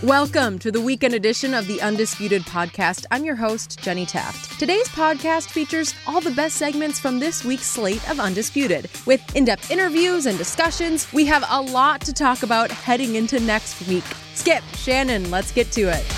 Welcome to the weekend edition of the Undisputed Podcast. I'm your host, Jenny Taft. Today's podcast features all the best segments from this week's slate of Undisputed. With in-depth interviews and discussions, we have a lot to talk about heading into next week. Skip, Shannon, let's get to it.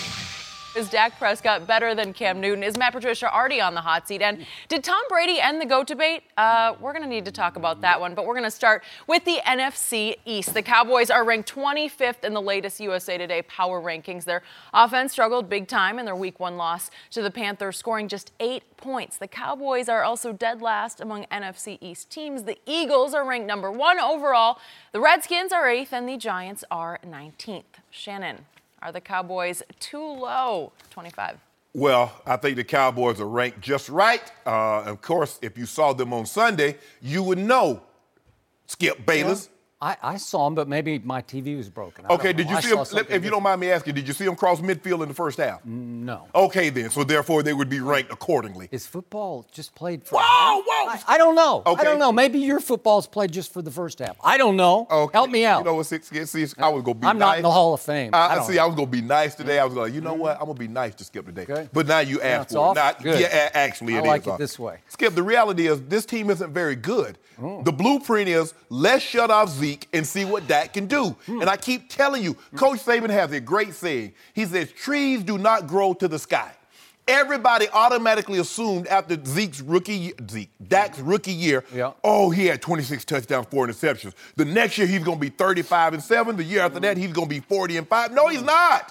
Is Dak Prescott better than Cam Newton? Is Matt Patricia already on the hot seat? And did Tom Brady end the GOAT debate? We're going to need to talk about that one, but we're going to start with the NFC East. The Cowboys are ranked 25th in the latest USA Today power rankings. Their offense struggled big time in their Week 1 loss to the Panthers, scoring just 8 points. The Cowboys are also dead last among NFC East teams. The Eagles are ranked number 1 overall. The Redskins are 8th, and the Giants are 19th. Shannon, are the Cowboys too low? 25. Well, I think the Cowboys are ranked just right. Of course, if you saw them on Sunday, you would know Skip Bayless. Yeah. I saw him, but maybe my TV was broken. Okay, did you see him, if you don't mind me asking, did you see him cross midfield in the first half? No. Okay, then. So, therefore, they would be ranked accordingly. Is football just played for Whoa! I don't know. Okay. I don't know. Maybe your football's played just for the first half. I don't know. Okay. Help me out. You know what, see, I was going to be nice. I'm not in the Hall of Fame. I was going to be nice today. I was going to, you know what, I'm going to be nice to Skip today. Okay. But now you asked for off? it. Now, Good. Yeah, actually it is. I like it this way. Skip, the reality is this team isn't very good. The blueprint is let's shut off Zeke and see what Dak can do. And I keep telling you, Coach Saban has a great saying. He says, trees do not grow to the sky. Everybody automatically assumed after Dak's rookie year, oh, he had 26 touchdowns, 4 interceptions. The next year, he's going to be 35-7. The year after that, he's going to be 40-5. No, he's not.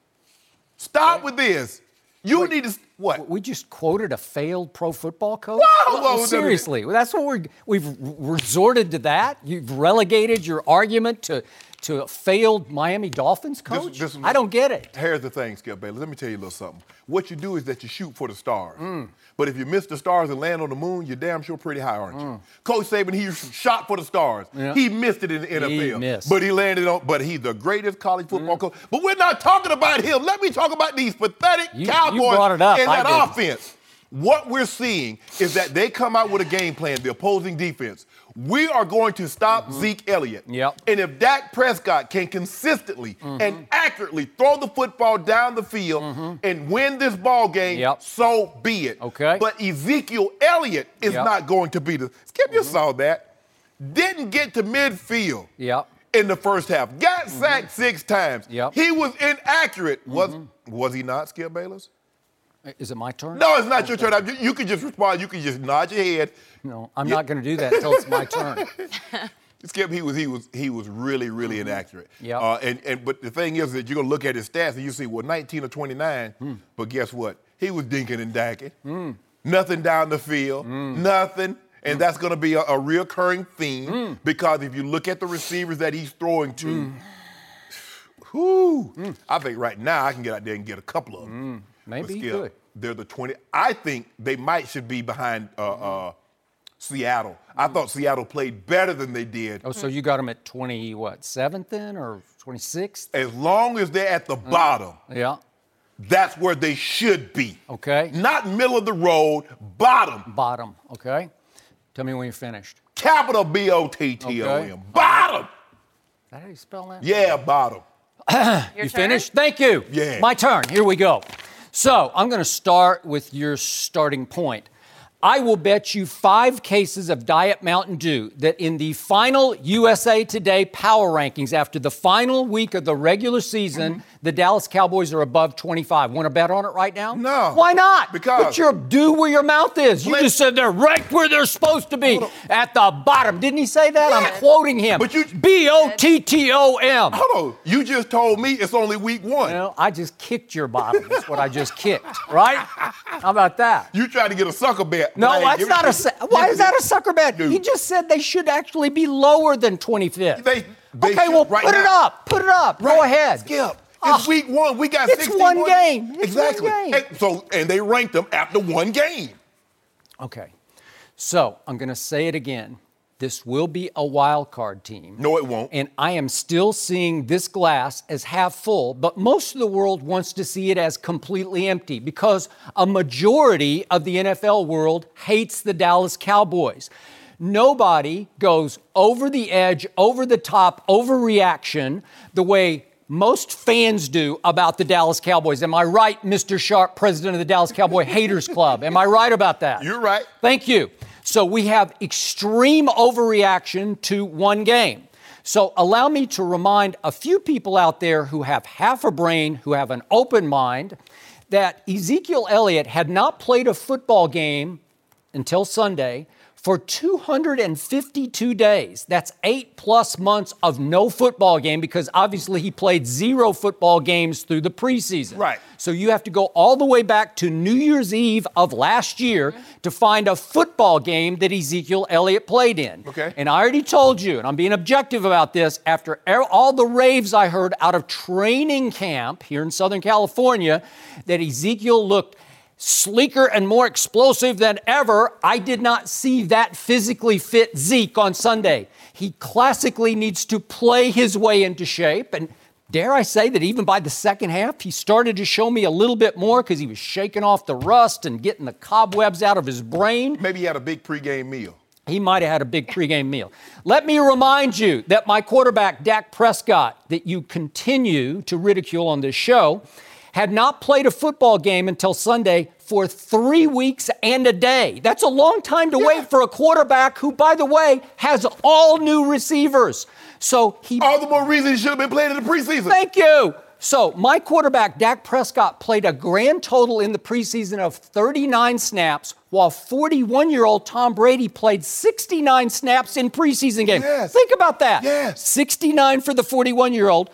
Stop with this. You need to, what? We just quoted a failed pro football coach? Whoa, seriously, that's what we've resorted to that? You've relegated your argument to a failed Miami Dolphins coach? I don't get it. Here's the thing, Skip Bayless. Let me tell you a little something. What you do is that you shoot for the stars. But if you miss the stars and land on the moon, you're damn sure pretty high, aren't you? Coach Saban, he shot for the stars. Yeah. He missed it in the NFL. He missed. But he landed on, but he's the greatest college football coach. But we're not talking about him. Let me talk about these pathetic Cowboys brought it up. in that offense. What we're seeing is that they come out with a game plan, the opposing defense. We are going to stop Zeke Elliott. Yep. And if Dak Prescott can consistently and accurately throw the football down the field and win this ball game, so be it. Okay. But Ezekiel Elliott is not going to be the – Skip, you saw that. Didn't get to midfield in the first half. Got sacked 6 times. He was inaccurate. Was he not, Skip Bayless? Is it my turn? No, it's not your turn. You can just respond. You can just nod your head. No, I'm not going to do that until it's my turn. Skip, he was really inaccurate. But the thing is that you're going to look at his stats and you see, 19 or 29. But guess what? He was dinking and dacking. Nothing down the field. Nothing. And that's going to be a reoccurring theme because if you look at the receivers that he's throwing to, I think right now I can get out there and get a couple of them. Maybe Skip, good. They're the 20. I think they should be behind Seattle. I thought Seattle played better than they did. Oh, so you got them at 27th then, or 26th? As long as they're at the bottom, that's where they should be. Okay. Not middle of the road, bottom. Bottom, okay. Tell me when you're finished. Capital B-O-T-T-O-M. Okay. Bottom. Is that how you spell that? Yeah, bottom. You finished? Thank you. Yeah. My turn. Here we go. So I'm going to start with your starting point. I will bet you 5 cases of Diet Mountain Dew that in the final USA Today power rankings after the final week of the regular season, the Dallas Cowboys are above 25. Want to bet on it right now? No. Why not? Because put your dew where your mouth is. You just said they're ranked where they're supposed to be, at the bottom. Didn't he say that? I'm quoting him. But you B-O-T-T-O-M. Hold on. You just told me it's only week 1. Well, I just kicked your bottom. That's what I just kicked, right? How about that? You tried to get a sucker bet. No, that's not why is that a sucker bet? He just said they should actually be lower than 25th. They okay, well, right put now. it up. Put it up. Right. Go ahead. Skip. It's week 1. We got 61. It's one game. It's exactly. one game. And they ranked them after 1 game. Okay. So I'm going to say it again. This will be a wild card team. No, it won't. And I am still seeing this glass as half full, but most of the world wants to see it as completely empty because a majority of the NFL world hates the Dallas Cowboys. Nobody goes over the edge, over the top, overreaction the way most fans do about the Dallas Cowboys. Am I right, Mr. Sharp, president of the Dallas Cowboy Haters Club? Am I right about that? You're right. Thank you. So we have extreme overreaction to one game. So allow me to remind a few people out there who have half a brain, who have an open mind, that Ezekiel Elliott had not played a football game until Sunday for 252 days. That's 8+ months of no football game, because obviously he played 0 football games through the preseason. Right. So you have to go all the way back to New Year's Eve of last year to find a football game that Ezekiel Elliott played in. Okay. And I already told you, and I'm being objective about this, after all the raves I heard out of training camp here in Southern California, that Ezekiel looked sleeker and more explosive than ever. I did not see that physically fit Zeke on Sunday. He classically needs to play his way into shape. And dare I say that even by the second half, he started to show me a little bit more, because he was shaking off the rust and getting the cobwebs out of his brain. Maybe he had a big pregame meal. He might have had a big pregame meal. Let me remind you that my quarterback, Dak Prescott, that you continue to ridicule on this show, had not played a football game until Sunday for 3 weeks and a day. That's a long time to wait for a quarterback who, by the way, has all new receivers. So he... All the more reason he should have been playing in the preseason. Thank you. So my quarterback, Dak Prescott, played a grand total in the preseason of 39 snaps, while 41-year-old Tom Brady played 69 snaps in preseason games. Yes. Think about that. Yes. 69 for the 41-year-old.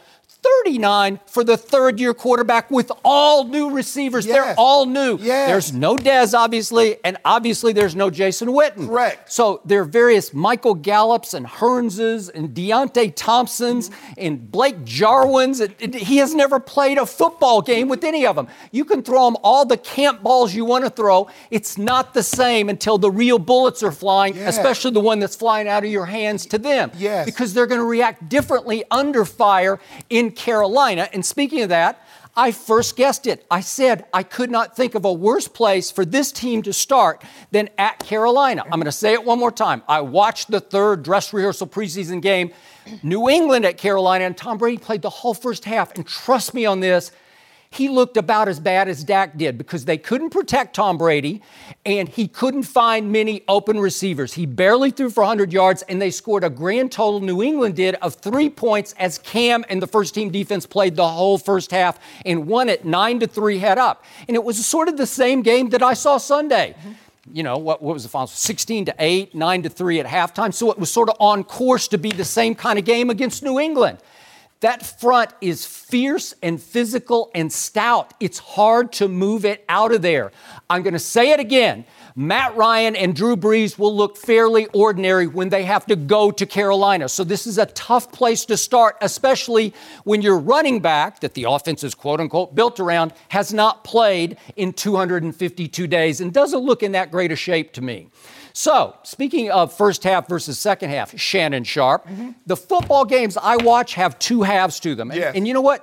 39 for the third-year quarterback with all new receivers. Yes. They're all new. Yes. There's no Dez, obviously, and obviously there's no Jason Witten. Correct. So there are various Michael Gallups and Hearnses and Deontay Thompsons and Blake Jarwins. He has never played a football game with any of them. You can throw him all the camp balls you want to throw. It's not the same until the real bullets are flying, especially the one that's flying out of your hands to them. Yes. Because they're going to react differently under fire in Carolina. And speaking of that, I first guessed it. I said I could not think of a worse place for this team to start than at Carolina. I'm going to say it one more time. I watched the third dress rehearsal preseason game, New England at Carolina, and Tom Brady played the whole first half. And trust me on this, he looked about as bad as Dak did, because they couldn't protect Tom Brady and he couldn't find many open receivers. He barely threw for 100 yards, and they scored a grand total, New England did, of 3 points as Cam and the first-team defense played the whole first half and won it 9-3 head up. And it was sort of the same game that I saw Sunday. You know, what was the final? 16-8, 9-3 at halftime. So it was sort of on course to be the same kind of game against New England. That front is fierce and physical and stout. It's hard to move it out of there. I'm going to say it again. Matt Ryan and Drew Brees will look fairly ordinary when they have to go to Carolina. So this is a tough place to start, especially when your running back, that the offense is quote-unquote built around, has not played in 252 days and doesn't look in that great a shape to me. So, speaking of first half versus second half, Shannon Sharp, the football games I watch have 2 halves to them. Yes. And you know what?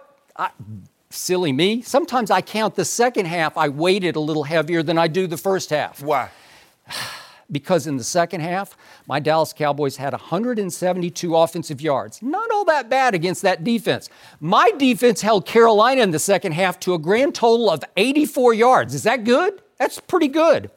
Silly me. Sometimes I count the second half, I weight it a little heavier than I do the first half. Why? Because in the second half, my Dallas Cowboys had 172 offensive yards. Not all that bad against that defense. My defense held Carolina in the second half to a grand total of 84 yards. Is that good? That's pretty good.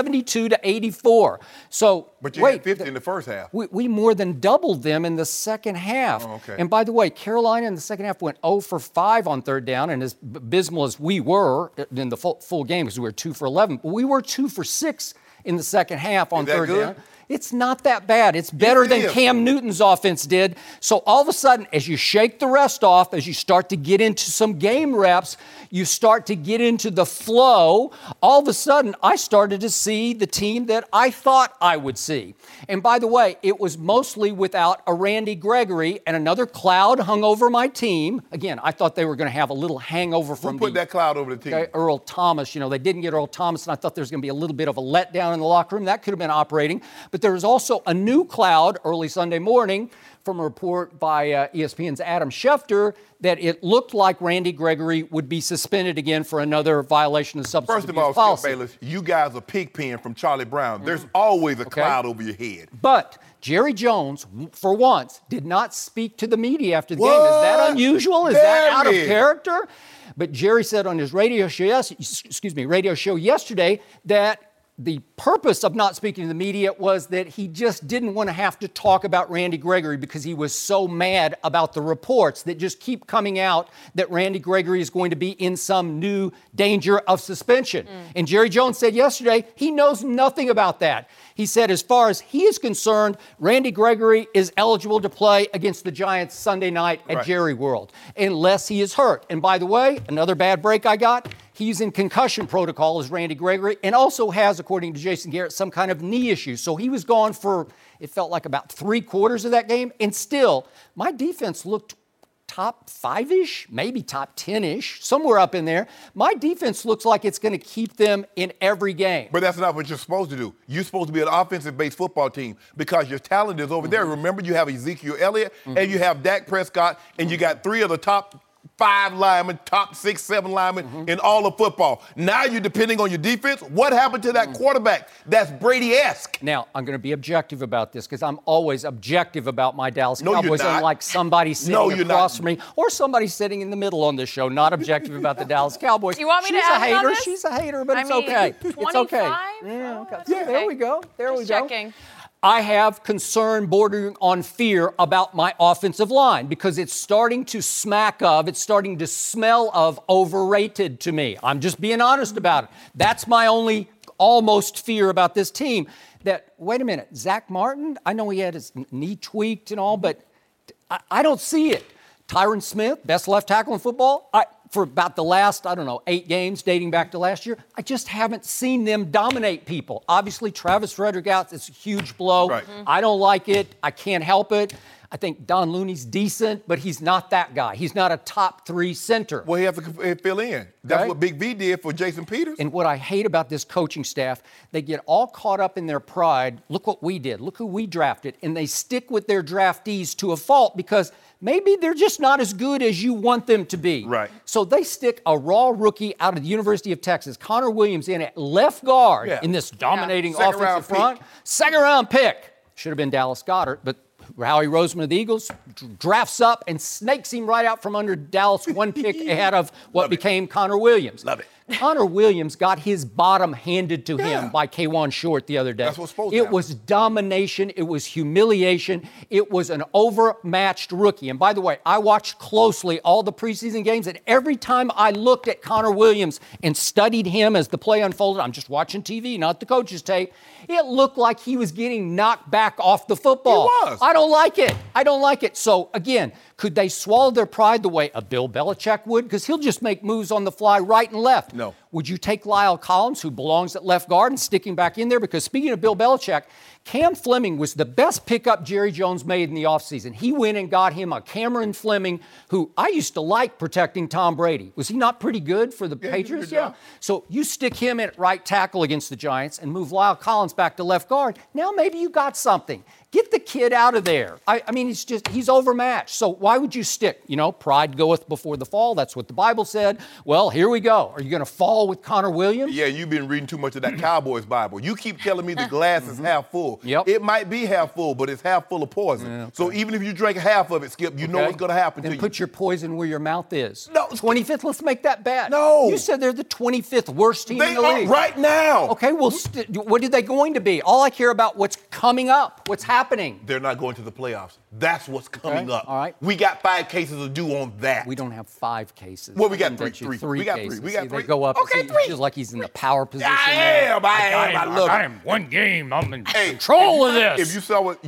172-84. So, But you had 50 in the first half. We more than doubled them in the second half. Oh, okay. And by the way, Carolina in the second half went 0 for 5 on third down, and as abysmal as we were in the full game, because we were 2 for 11, but we were 2 for 6 in the second half on third down. It's not that bad. It's better than Cam Newton's offense did. So all of a sudden, as you shake the rest off, as you start to get into some game reps, you start to get into the flow. All of a sudden, I started to see the team that I thought I would see. And by the way, it was mostly without a Randy Gregory, and another cloud hung over my team. Again, I thought they were going to have a little hangover from Who put that cloud over the team? Earl Thomas. You know, they didn't get Earl Thomas, and I thought there was going to be a little bit of a letdown in the locker room. That could have been operating. But there was also a new cloud early Sunday morning from a report by ESPN's Adam Schefter that it looked like Randy Gregory would be suspended again for another violation of substance First of abuse all, policy. Skip Bayless, you guys are pig pen from Charlie Brown. There's always a cloud over your head. But Jerry Jones, for once, did not speak to the media after the game. Is that unusual? Is that out of character? But Jerry said on his radio show yesterday that the purpose of not speaking to the media was that he just didn't want to have to talk about Randy Gregory because he was so mad about the reports that just keep coming out that Randy Gregory is going to be in some new danger of suspension. And Jerry Jones said yesterday he knows nothing about that. He said as far as he is concerned, Randy Gregory is eligible to play against the Giants Sunday night at Jerry World, unless he is hurt. And by the way, another bad break I got, he's in concussion protocol as Randy Gregory and also has, according to Jason Garrett, some kind of knee issue. So he was gone for, it felt like about 3/4 of that game. And still, my defense looked top 5-ish, maybe top 10-ish, somewhere up in there. My defense looks like it's going to keep them in every game. But that's not what you're supposed to do. You're supposed to be an offensive-based football team because your talent is over there. Remember, you have Ezekiel Elliott and you have Dak Prescott, and you got 3 of the top 5 linemen, top 6, 7 linemen in all of football. Now you're depending on your defense. What happened to that quarterback? That's Brady-esque. Now, I'm going to be objective about this because I'm always objective about my Dallas No, Cowboys, you're not. unlike somebody sitting across from me or somebody sitting in the middle on this show, not objective about the Dallas Cowboys. You want me to She's a add in on hater. this? She's a hater, but it's I mean, okay. 25? It's okay. Oh, Okay. that's Yeah, there okay. we go. There Just we go. checking. I have concern bordering on fear about my offensive line because it's starting to it's starting to smell of overrated to me. I'm just being honest about it. That's my only almost fear about this team. That, wait a minute, Zach Martin, I know he had his knee tweaked and all, but I don't see it. Tyron Smith, best left tackle in football, for about the last, 8 games dating back to last year, I just haven't seen them dominate people. Obviously, Travis Frederick out, it's a huge blow. Right. I don't like it. I can't help it. I think Don Looney's decent, but he's not that guy. He's not a top 3 center. Well, he has to fill in. That's Right. what Big V did for Jason Peters. And what I hate about this coaching staff, they get all caught up in their pride. Look what we did. Look who we drafted. And they stick with their draftees to a fault because maybe they're just not as good as you want them to be. Right. So they stick a raw rookie out of the University of Texas, Connor Williams, in at left guard in this dominating Second round offensive front. pick. Second round pick. Should have been Dallas Goedert, but Howie Roseman of the Eagles drafts up and snakes him right out from under Dallas, one pick ahead of what became Connor Williams. Love it. Connor Williams got his bottom handed to him by K'Wan Short the other day. That's what's supposed to It happen. was domination. It was humiliation. It was an overmatched rookie. And by the way, I watched closely all the preseason games, and every time I looked at Connor Williams and studied him as the play unfolded, I'm just watching TV, not the coach's tape, it looked like he was getting knocked back off the football. He was. I don't like it. I don't like it. So, again, could they swallow their pride the way a Bill Belichick would? Because he'll just make moves on the fly right and left. No. Would you take Lyle Collins, who belongs at left guard, and stick him back in there? Because speaking of Bill Belichick, Cam Fleming was the best pickup Jerry Jones made in the offseason. He went and got him a Cameron Fleming, who I used to like protecting Tom Brady. Was he not pretty good for the he did a Patriots? good job. So you stick him at right tackle against the Giants and move Lyle Collins back to left guard. Now maybe you got something. Get the kid out of there. I mean, he's overmatched. So why would you stick? Pride goeth before the fall. That's what the Bible said. Well, here we go. Are you going to fall with Connor Williams? Yeah, you've been reading too much of that Cowboys Bible. You keep telling me the glass is half full. Yep. It might be half full, but it's half full of poison. Yeah, okay. So even if you drink half of it, Skip, you know what's going to happen Then to you. put your poison where your mouth is. No. 25th, let's make that bet. No. You said they're the 25th worst team They in the are league. right now. Okay, well, what are they going to be? All I care about what's coming up, what's happening. They're not going to the playoffs. That's what's coming up. all right. We got 5 cases to do on that. We don't have 5 cases. Well, we got I three. bet you We got three. cases. We got See, three. They go up. Okay, see, three. It's just like he's in the power position. I now. am. I love it. am one game. I'm in Hey, control of this. If you saw what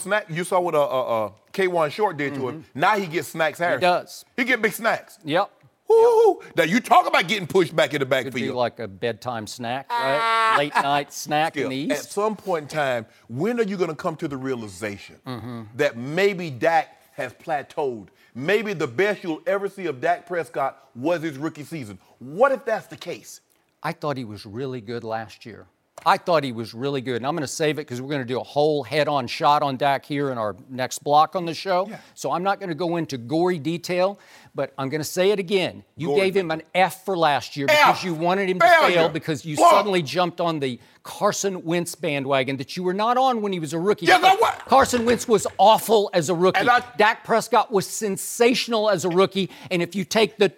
K'Wan Short did to him, now he gets snacks. Harrison. does. He get big snacks. Yep. Woo! Now you talk about getting pushed back in the Could be backfield. like a bedtime snack, right? Late night snack in the At East. some point in time, when are you going to come to the realization Mm-hmm. that maybe Dak has plateaued? Maybe the best you'll ever see of Dak Prescott was his rookie season. What if that's the case? I thought he was really good last year. I thought he was really good. And I'm going to save it because we're going to do a whole head-on shot on Dak here in our next block on the show. Yeah. So I'm not going to go into gory detail, but I'm going to say it again. You gave him an F for last year because you wanted him to fail because you suddenly jumped on the Carson Wentz bandwagon that you were not on when he was a rookie. Yes, I was. Carson Wentz was awful as a rookie. Dak Prescott was sensational as a rookie. And if you take the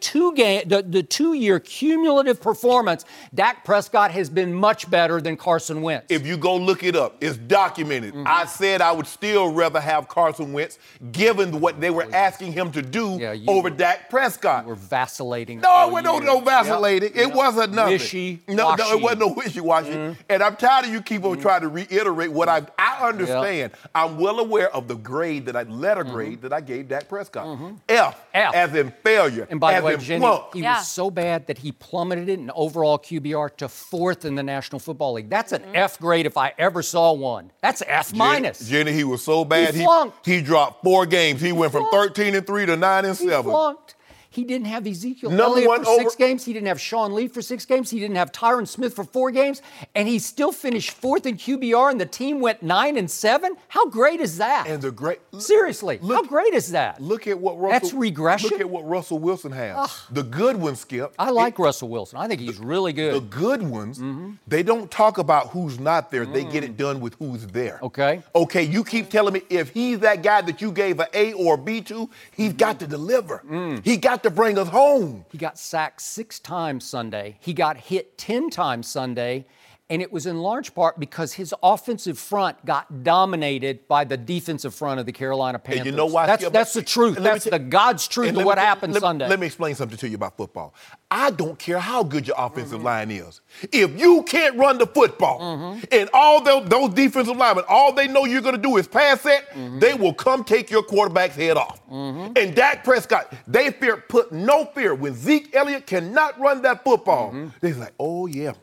two-year cumulative performance, Dak Prescott has been much better than Carson Wentz. If you go look it up, it's documented. I said I would still rather have Carson Wentz given what they were asking him to do over Dak Prescott. You were vacillating. No, it wasn't no vacillating. It wasn't nothing. Wishy-washy. No, it wasn't no wishy-washy. And I'm tired of you keep on trying to reiterate what I understand. I'm well aware of the grade letter grade that I gave Dak Prescott. F, as in failure. And by the way, Jenny, he was so bad that he plummeted in overall QBR to 4th in the National Football League. That's an F grade if I ever saw one. That's F minus. Jenny, he was so bad. He dropped 4 games. He went from 13-3 to 9-7. He flunked. He didn't have Ezekiel Elliott for 6 games. He didn't have Sean Lee for 6 games. He didn't have Tyron Smith for 4 games. And he still finished 4th in QBR, and the team went 9-7? How great is that? Seriously, how great is that? Look at what Russell... That's regression? Look at what Russell Wilson has. The good ones, Skip. I like Russell Wilson. I think he's really good. The good ones, they don't talk about who's not there. They get it done with who's there. Okay. Okay, you keep telling me if he's that guy that you gave an A or a B to, he's got to deliver. He got to bring us home. He got sacked 6 times Sunday. He got hit 10 times Sunday. And it was in large part because his offensive front got dominated by the defensive front of the Carolina Panthers. And you know why? That's the truth. That's the God's truth of what happened Sunday. Let me explain something to you about football. I don't care how good your offensive line is. If you can't run the football and all those defensive linemen, all they know you're going to do is pass it, they will come take your quarterback's head off. And Dak Prescott, they put no fear. When Zeke Elliott cannot run that football, they're like, oh, yeah.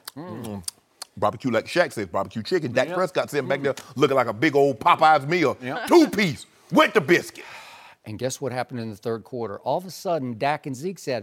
Barbecue, like Shaq says, barbecue chicken. Dak Prescott sitting back there looking like a big old Popeye's meal. 2-piece with the biscuit. And guess what happened in the third quarter? All of a sudden, Dak and Zeke said,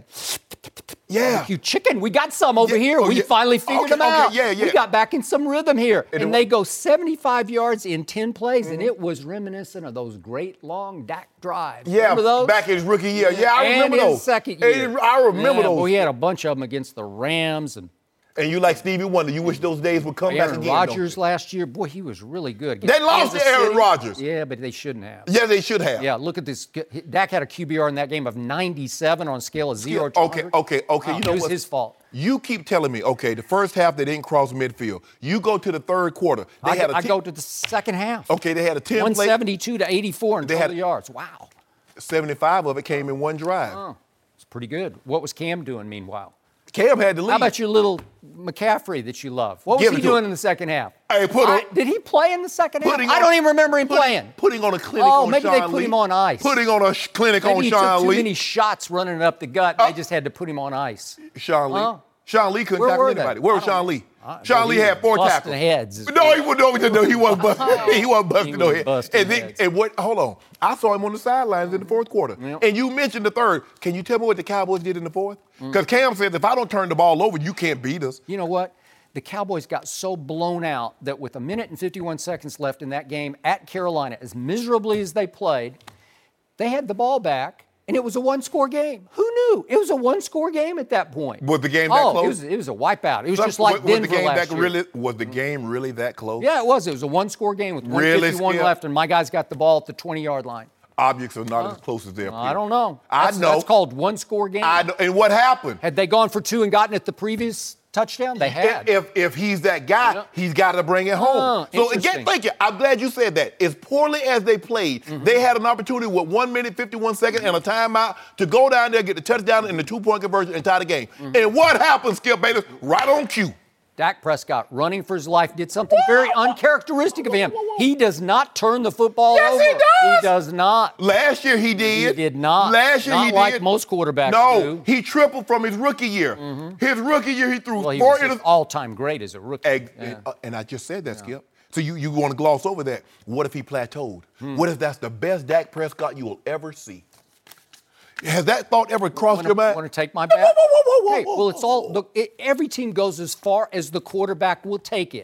barbecue chicken, we got some over here. We finally figured them out. We got back in some rhythm here. And they go 75 yards in 10 plays, and it was reminiscent of those great long Dak drives. Remember those? Back in his rookie year. Yeah, I remember those. And his second year. I remember those. Well, he had a bunch of them against the Rams and you like Stevie Wonder. You wish those days would come back again. Aaron Rodgers last year, boy, he was really good. They lost to Aaron Rodgers. Yeah, but they shouldn't have. Yeah, they should have. Yeah, look at this. Dak had a QBR in that game of 97 on a scale of 0 to 100. Okay. You know it was his fault. You keep telling me, the first half they didn't cross midfield. You go to the third quarter. I go to the second half. Okay, they had a 10 172 to 84 in total yards. Wow. 75 of it came in one drive. Oh, it's pretty good. What was Cam doing meanwhile? Cam had to leave. How about your little McCaffrey that you love? What was he doing in the second half? Hey, did he play in the second half? I don't even remember him playing. Putting on a clinic on Sean Lee. Maybe they put him on ice. Putting on a clinic on Sean Lee. Maybe he took too many shots running up the gut. They just had to put him on ice. Sean Lee. Sean Lee couldn't tackle anybody. Where was Sean Lee? Sean Lee had 4 tackles. Heads. No, he wasn't busting. He wasn't busting no heads. Hold on. I saw him on the sidelines in the fourth quarter. And you mentioned the third. Can you tell me what the Cowboys did in the fourth? Because Cam says, if I don't turn the ball over, you can't beat us. You know what? The Cowboys got so blown out that with 1 minute and 51 seconds left in that game at Carolina, as miserably as they played, they had the ball back. And it was a 1-score game. Who knew? It was a 1-score game at that point. Was the game that close? It was a wipeout. It was just like Denver last year. Was the game really that close? Yeah, it was. It was a 1-score game with 1:51 left, and my guys got the ball at the 20-yard line. Objects are not as close as they appear. I don't know. I know. That's called 1-score game. I know. And what happened? Had they gone for 2 and gotten it the previous touchdown? They had. If he's that guy, he's got to bring it home. So again, thank you. I'm glad you said that. As poorly as they played, they had an opportunity with 1 minute, 51 seconds and a timeout to go down there, get the touchdown and the 2-point conversion and tie the game. And what happened, Skip Bayless? Right on cue. Dak Prescott, running for his life, did something very uncharacteristic of him. He does not turn the football over. Yes, he does. He does not. Last year he did. He did not. Last year he did. Not like most quarterbacks do. No, he tripled from his rookie year. His rookie year he threw 4 he was all-time great as a rookie. And I just said that, Skip. So you want to gloss over that. What if he plateaued? What if that's the best Dak Prescott you will ever see? Has that thought ever crossed your mind? Want to take my bet? Whoa. Well, it's all. Look, every team goes as far as the quarterback will take it.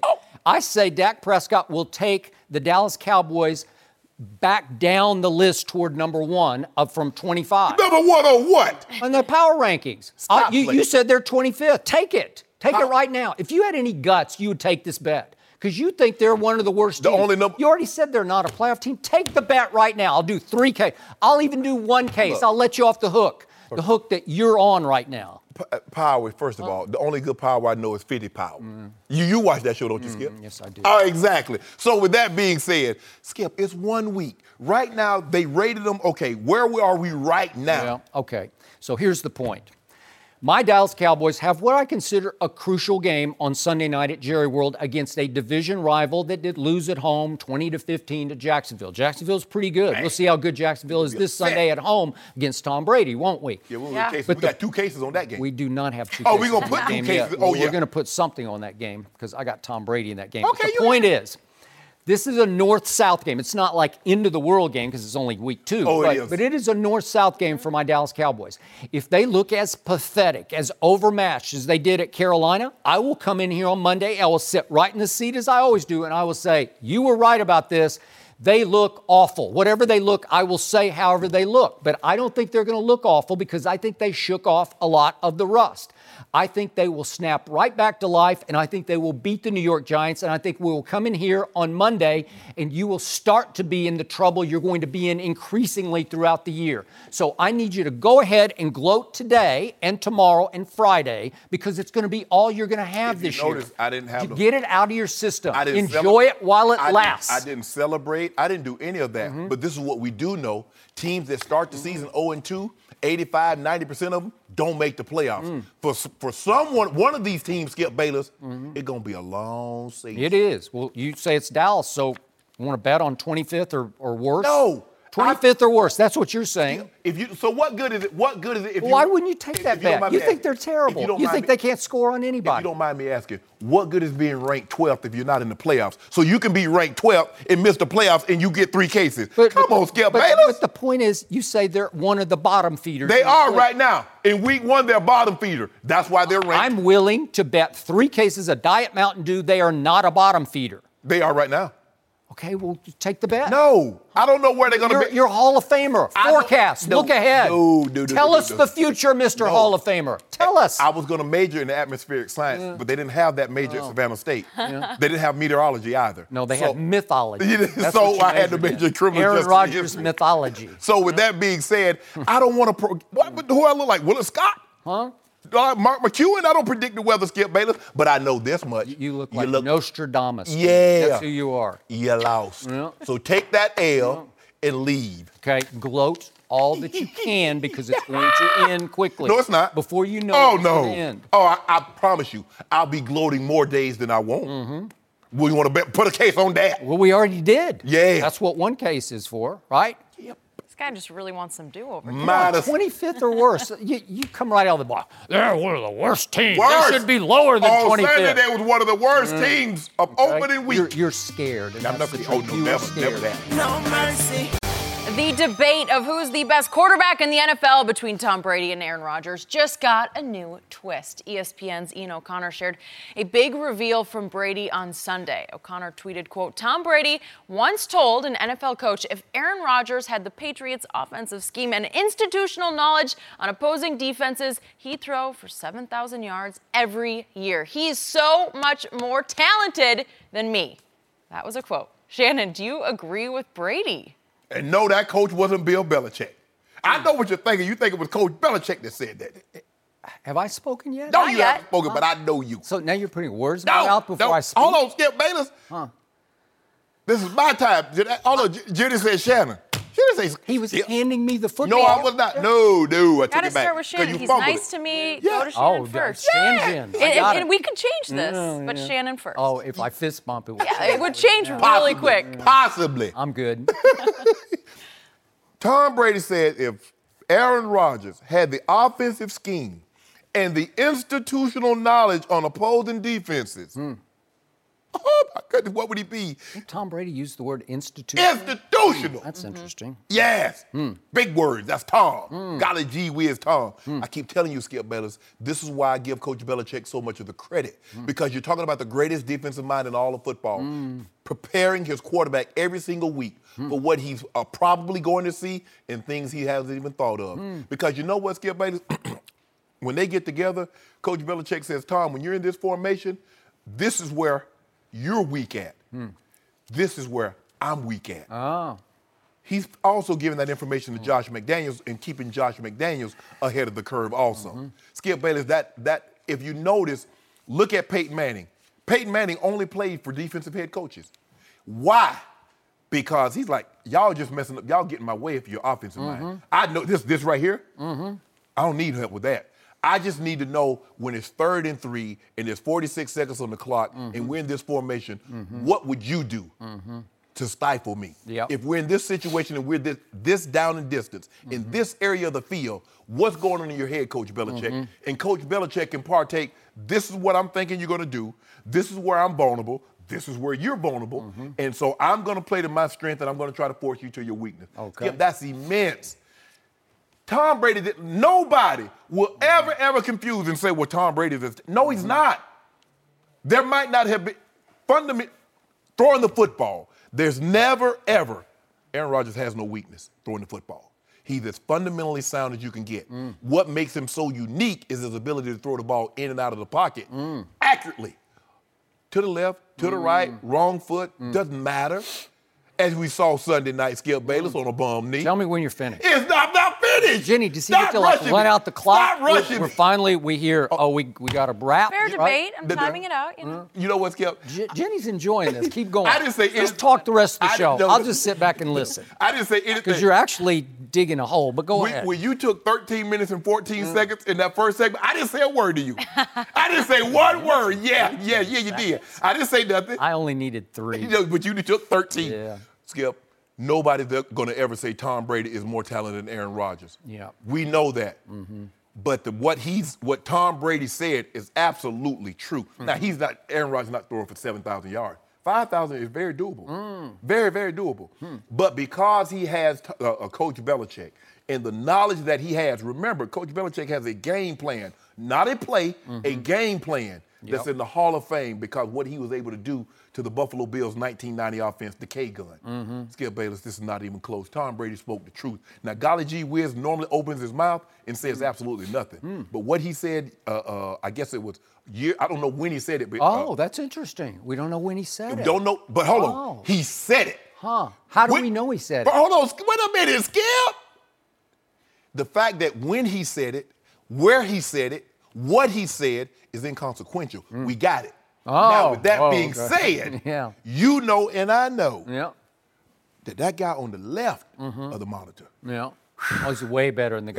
I say Dak Prescott will take the Dallas Cowboys back down the list toward number 1 from 25. Number 1 on what? On the power rankings. Stop, you said they're 25th. Take it. Take it right now. If you had any guts, you would take this bet. Because you think they're one of the worst teams. You already said they're not a playoff team. Take the bet right now. I'll do 3 cases. I'll even do 1 case. I'll let you off the hook. The hook that you're on right now. Power, first of all, the only good power I know is 50 Power. You watch that show, don't you, Skip? Yes, I do. Exactly. So with that being said, Skip, it's 1 week. Right now, they rated them, okay, where are we right now? Well, okay. So here's the point. My Dallas Cowboys have what I consider a crucial game on Sunday night at Jerry World against a division rival that did lose at home 20-15 to Jacksonville. Jacksonville's pretty good. We'll see how good Jacksonville is this Sunday at home against Tom Brady, won't we? Yeah, we got 2 cases on that game. We do not have 2 cases. Oh, we're going to put 2 cases. Yet. Oh, yeah. We're going to put something on that game because I got Tom Brady in that game. Okay, but the point is, this is a North-South game. It's not like end of the world game because it's only week 2. But it is a North-South game for my Dallas Cowboys. If they look as pathetic, as overmatched as they did at Carolina, I will come in here on Monday. I will sit right in the seat as I always do, and I will say, you were right about this. They look awful. Whatever they look, I will say however they look. But I don't think they're going to look awful because I think they shook off a lot of the rust. I think they will snap right back to life, and I think they will beat the New York Giants, and I think we will come in here on Monday, and you will start to be in the trouble you're going to be in increasingly throughout the year. So I need you to go ahead and gloat today and tomorrow and Friday because it's going to be all you're going to have this year. I didn't have Get it out of your system. Enjoy it while it lasts. I didn't celebrate. I didn't do any of that. But this is what we do know. Teams that start the season 0-2, 85, 90% of them don't make the playoffs. For someone, one of these teams, Skip Bayless, it's going to be a long season. It is. Well, you say it's Dallas, so you want to bet on 25th or worse? No. 25th or worse. That's what you're saying. So what good is it? What good is it? Why wouldn't you take that bet? You think they're terrible. You think they can't score on anybody. If you don't mind me asking, what good is being ranked 12th if you're not in the playoffs? So you can be ranked 12th and miss the playoffs and you get 3 cases. Come on, Skip Bayless. But the point is, you say they're one of the bottom feeders. They are right now. In week 1, they're bottom feeder. That's why they're ranked. I'm willing to bet 3 cases of Diet Mountain Dew they are not a bottom feeder. They are right now. Okay, well, take the bet. No, I don't know where they're going to be. You're Hall of Famer. Forecast. Look ahead. Tell us the future, Mr. Hall of Famer. Tell us. I was going to major in atmospheric science, but they didn't have that major at Savannah State. They didn't have meteorology either. No, they had mythology. So I had to major in criminal Aaron Rodgers mythology. So with that being said, I don't want to. Who I look like? Willis Scott? Huh? Mark McEwen, I don't predict the weather, Skip Bayless, but I know this much. You look like Nostradamus. Yeah. That's who you are. You lost. Yeah. So take that L and leave. Okay, gloat all that you can because it's going to end quickly. No, it's not. Before you know it's going to end. Oh, I promise you, I'll be gloating more days than I won't. Well, you want to put a case on that? Well, we already did. Yeah. That's what 1 case is for, right? Yep. This guy just really wants some do-over. 25th or worse. You come right out of the block. They're one of the worst teams. They should be lower than 25th. On Sunday, they was one of the worst teams of opening week. You're scared. I'm not never that. No mercy. The debate of who's the best quarterback in the NFL between Tom Brady and Aaron Rodgers just got a new twist. ESPN's Ian O'Connor shared a big reveal from Brady on Sunday. O'Connor tweeted, quote, Tom Brady once told an NFL coach if Aaron Rodgers had the Patriots' offensive scheme and institutional knowledge on opposing defenses, he'd throw for 7,000 yards every year. He's so much more talented than me. That was a quote. Shannon, do you agree with Brady? And no, that coach wasn't Bill Belichick. I know what you're thinking. You think it was Coach Belichick that said that. Have I spoken yet? No, you haven't spoken, but I know you. So now you're putting words in my mouth before I speak? Hold on, Skip Bayless. This is my time. Hold on, Judy said Shannon. He was handing me the football. No, I was not. No, I took it back. Gotta start with Shannon. He's nice to me. Go to Shannon first. Shannon. And we could change this, but Shannon first. Oh, if I fist bump, it would. Yeah, it would change really quick. Possibly. I'm good. Tom Brady said if Aaron Rodgers had the offensive scheme and the institutional knowledge on opposing defenses, Oh my goodness, what would he be? I think Tom Brady used the word institutional. Institutional. That's interesting. Yes. Big words. That's Tom. Golly gee whiz, Tom. I keep telling you, Skip Bayless, this is why I give Coach Belichick so much of the credit. Because you're talking about the greatest defensive mind in all of football. Preparing his quarterback every single week for what he's probably going to see and things he hasn't even thought of. Because you know what, Skip Bayless? When they get together, Coach Belichick says, Tom, when you're in this formation, this is where you're weak at. This is where I'm weak at. Oh. He's also giving that information to Josh McDaniels and keeping Josh McDaniels ahead of the curve also. Skip Bayless, that if you notice, look at Peyton Manning. Peyton Manning only played for defensive head coaches. Why? Because he's like, y'all just messing up. Y'all getting in my way for your offensive mind. I know this right here. I don't need help with that. I just need to know when it's 3rd and 3 and there's 46 seconds on the clock and we're in this formation, what would you do to stifle me? Yep. If we're in this situation and we're this down in distance, in this area of the field, what's going on in your head, Coach Belichick? And Coach Belichick can partake, this is what I'm thinking you're going to do. This is where I'm vulnerable. This is where you're vulnerable. And so I'm going to play to my strength and I'm going to try to force you to your weakness. Okay. Skip, that's immense. Tom Brady, nobody will ever confuse and say, well, Tom Brady is. No, he's not. There might not have been throwing the football. There's never, ever. Aaron Rodgers has no weakness throwing the football. He's as fundamentally sound as you can get. What makes him so unique is his ability to throw the ball in and out of the pocket accurately. To the left, to the right, wrong foot, doesn't matter. As we saw Sunday night, Skip Bayless on a bum knee. Tell me when you're finished. It's not finished. Jenny, does he get to run out the clock? Stop rushing We're finally, we hear, we got a wrap. Fair right? debate. I'm timing it out, you know. You know what, Skip? Jenny's enjoying this. Keep going. I didn't say Just talk the rest of the show. No, I'll just sit back and listen. I didn't say anything. Because you're actually digging a hole, but go ahead. When you took 13 minutes and 14 seconds in that first segment, I didn't say a word to you. I didn't say one word. Yeah, you did. I didn't say nothing. I only needed 3. But you took 13. Yeah. Skip, nobody's going to ever say Tom Brady is more talented than Aaron Rodgers. Yeah. We know that. But what Tom Brady said is absolutely true. Now, Aaron Rodgers not throwing for 7,000 yards. 5,000 is very doable. Very, very doable. But because he has a Coach Belichick and the knowledge that he has, remember, Coach Belichick has a game plan, not a play, a game plan that's in the Hall of Fame because what he was able to do to the Buffalo Bills 1990 offense, the K-gun. Skip Bayless, this is not even close. Tom Brady spoke the truth. Now, golly gee whiz normally opens his mouth and says absolutely nothing. But what he said, I guess it was I don't know when he said it. But, that's interesting. We don't know when he said it. Don't know, but hold on. He said it. How do we know he said it? But hold on, wait a minute, Skip. The fact that when he said it, where he said it, what he said is inconsequential. We got it. Now, with that being said, you know and I know that guy on the left of the monitor. He's way better than the guy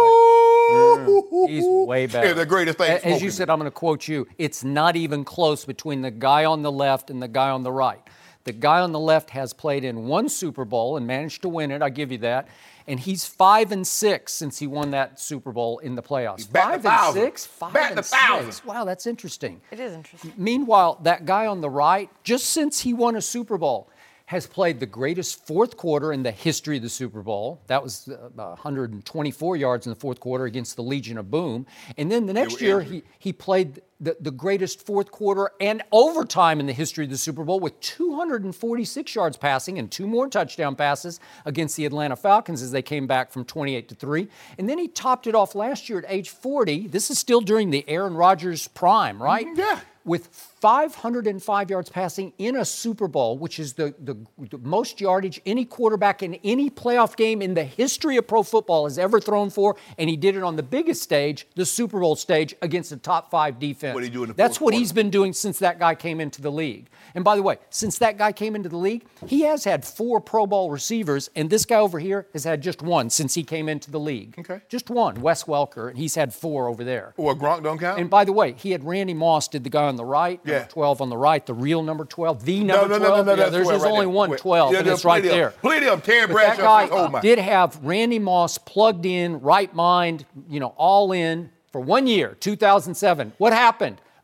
on the right. He's way better. Yeah, the greatest thing. As you said, I'm going to quote you, it's not even close between the guy on the left and the guy on the right. The guy on the left has played in 1 Super Bowl and managed to win it, I'll give you that. And he's 5-6 since he won that Super Bowl in the playoffs. 5-6? 5-6. Wow, that's interesting. It is interesting. Meanwhile, that guy on the right, just since he won a Super Bowl, has played the greatest fourth quarter in the history of the Super Bowl. That was 124 yards in the fourth quarter against the Legion of Boom. And then the next year, he played the greatest fourth quarter and overtime in the history of the Super Bowl with 246 yards passing and 2 more touchdown passes against the Atlanta Falcons as they came back from 28-3. And then he topped it off last year at age 40. This is still during the Aaron Rodgers prime, right? Yeah. With 505 yards passing in a Super Bowl, which is the most yardage any quarterback in any playoff game in the history of pro football has ever thrown for, and he did it on the biggest stage, the Super Bowl stage, against a top 5 defense. What did he do in the That's fourth what quarter? he's been doing since that guy came into the league. And by the way, since that guy came into the league, he has had 4 Pro Bowl receivers, and this guy over here has had just 1 since he came into the league. Okay. Just 1, Wes Welker, and he's had 4 over there. Or Gronk don't count? And by the way, he had Randy Moss, did the guy on the right, number 12 on the right, the real number 12, the number 12. No, there's right only there. one 12, and it's right there. Plenty of them. Terry But Bradshaw that says, oh guy my. did have Randy Moss plugged in, right mind, all in for 1 year, 2007. What happened?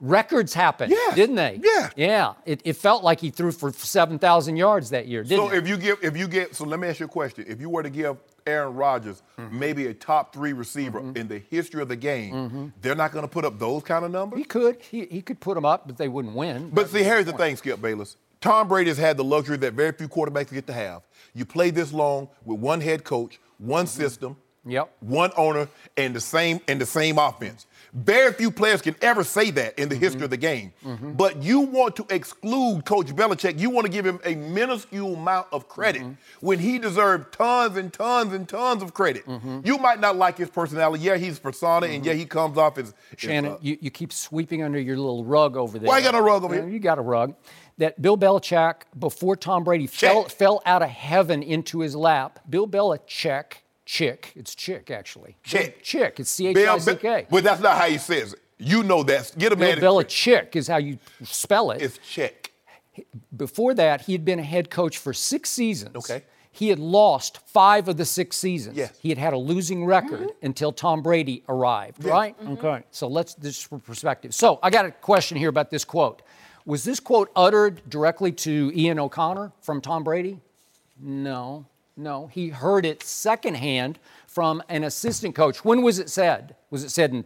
records happened, Yes. didn't they? Yeah. Yeah. It felt like he threw for 7,000 yards that year, didn't So it? so let me ask you a question. If you were to give Aaron Rodgers maybe a top 3 receiver in the history of the game, they're not going to put up those kind of numbers? He could. He could put them up, but they wouldn't win. But see, here's the thing, Skip Bayless. Tom Brady has had the luxury that very few quarterbacks get to have. You play this long with one head coach, one system, one owner, and the same offense. Very few players can ever say that in the history of the game. But you want to exclude Coach Belichick. You want to give him a minuscule amount of credit when he deserved tons and tons and tons of credit. You might not like his personality. Yeah, he's persona, and yeah, he comes off as... Shannon, you keep sweeping under your little rug over there. Why you got a rug over here? You got a rug. That Bill Belichick, before Tom Brady fell out of heaven into his lap, Bill Belichick... It's Chick, actually. Chick. It's C-H-I-C-K. But that's not how he says it. You know that. Get a man. Bill Belichick is how you spell it. It's Chick. Before that, he had been a head coach for 6 seasons. Okay. He had lost 5 of the 6 seasons. Yes. He had a losing record until Tom Brady arrived, right? Okay. So just for perspective. So I got a question here about this quote. Was this quote uttered directly to Ian O'Connor from Tom Brady? No, he heard it secondhand from an assistant coach. When was it said? Was it said in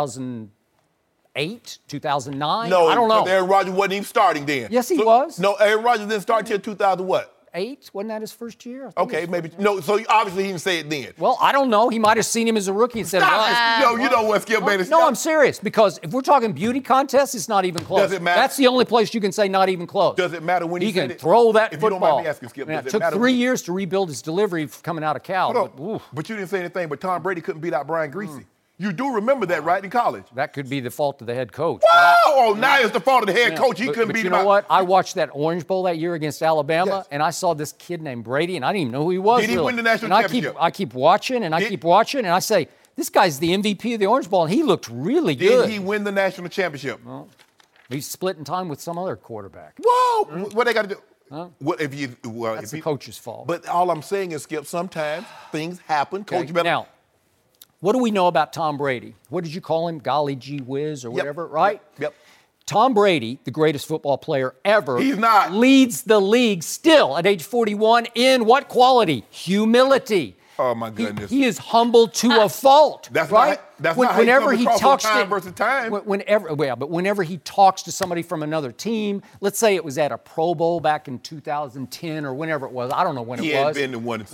2008, 2009? No, I don't know. Aaron Rodgers wasn't even starting then. Yes, he was. No, Aaron Rodgers didn't start till 2000 what? 8? Wasn't that his first year? Okay, maybe. No, so obviously he didn't say it then. Well, I don't know. He might have seen him as a rookie and said, you know what, Skip Bayless? No, I'm serious, because if we're talking beauty contest, it's not even close. Does it matter? That's the only place you can say not even close. Does it matter when he can said it? throw that If football? you don't mind me asking, Skip, Man, does it it took matter 3 years to rebuild his delivery coming out of Cal. But you didn't say anything, but Tom Brady couldn't beat out Brian Griese. You do remember that, right, in college? That could be the fault of the head coach. Wow! Oh, now it's the fault of the head coach. He couldn't but beat you him know out. what? I watched that Orange Bowl that year against Alabama, Yes. and I saw this kid named Brady, and I didn't even know who he was. Did he win the national and championship? I keep watching, and I I say, this guy's the MVP of the Orange Bowl, and he looked really good. Did he win the national championship? Well, he's splitting time with some other quarterback. Whoa! What they got to do? What if you? Well, That's the coach's fault. But all I'm saying is, Skip, sometimes things happen. Coach better. Now, what do we know about Tom Brady? What did you call him? Golly gee whiz or whatever, right? Yep. Tom Brady, the greatest football player ever, He's not. leads the league still at age 41 in what quality? Humility. Oh, my goodness. He is humble to a fault. That's right. not how he comes across on time versus time. Whenever he talks to somebody from another team, let's say it was at a Pro Bowl back in 2010 or whenever it was. I don't know when it was. He ain't been the one.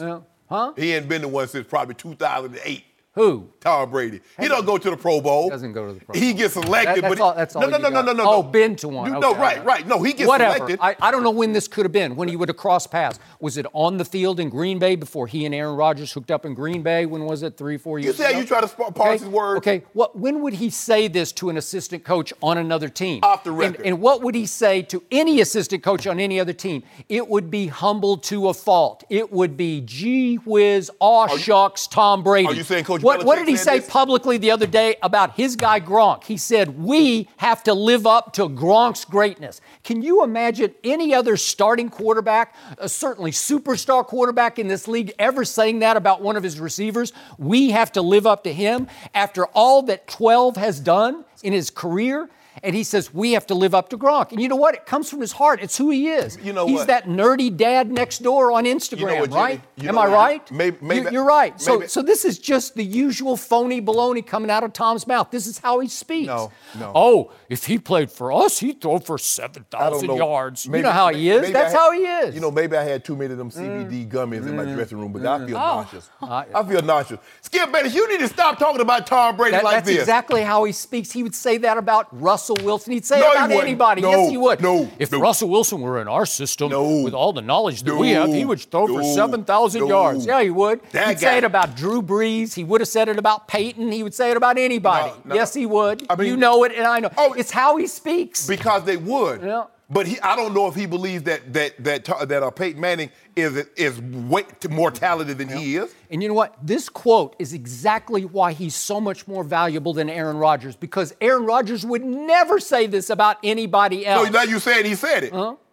He ain't been the one since probably 2008. Who? Tom Brady. He don't go to the Pro Bowl. He doesn't go to the Pro Bowl. He gets selected. That's all. No. Oh, been to one. No, Okay. right. No, he gets Whatever. selected. I don't know when this could have been, when he would have crossed paths. Was it on the field in Green Bay before he and Aaron Rodgers hooked up in Green Bay? When was it, 3-4 years ago? You said you try to parse his words. Okay, when would he say this to an assistant coach on another team? Off the record. And what would he say to any assistant coach on any other team? It would be humble to a fault. It would be, gee whiz, shucks, Tom Brady. Are you saying Coach What Belichick did he said say this? publicly the other day about his guy Gronk? He said, we have to live up to Gronk's greatness. Can you imagine any other starting quarterback, certainly superstar quarterback in this league, ever saying that about one of his receivers? We have to live up to him after all that 12 has done in his career. And he says, we have to live up to Gronk. And you know what? It comes from his heart. It's who he is. You know He's what? that nerdy dad next door on Instagram, You know what, Jenny? right? You Am know I what? right? Maybe- You're right. maybe- So this is just the usual phony baloney coming out of Tom's mouth. This is how he speaks. No. Oh, if he played for us, he'd throw for I don't 7,000 know. yards. Maybe- you know how he is. maybe That's how he is. You know, maybe I had too many of them CBD gummies in my dressing room, but I feel nauseous. I feel nauseous. Skip Bayless, you need to stop talking about Tom Brady like That's this. exactly how he speaks. He would say that about Russell Wilson. He'd say No, it he about wouldn't. anybody. No, Yes, he would. no, If no. Russell Wilson were in our system No. with all the knowledge that we have, he would throw for No. 7,000 No. yards. Yeah, he would. That He'd guy. say it about Drew Brees. He would have said it about Peyton. He would say it about anybody. No. Yes, he would. I mean- you know it, and I know. Oh, it's how he speaks. Because they would. Yeah. But I don't know if he believes that Peyton Manning is way more talented than he is. And you know what? This quote is exactly why he's so much more valuable than Aaron Rodgers, because Aaron Rodgers would never say this about anybody else. So now you saying he said it.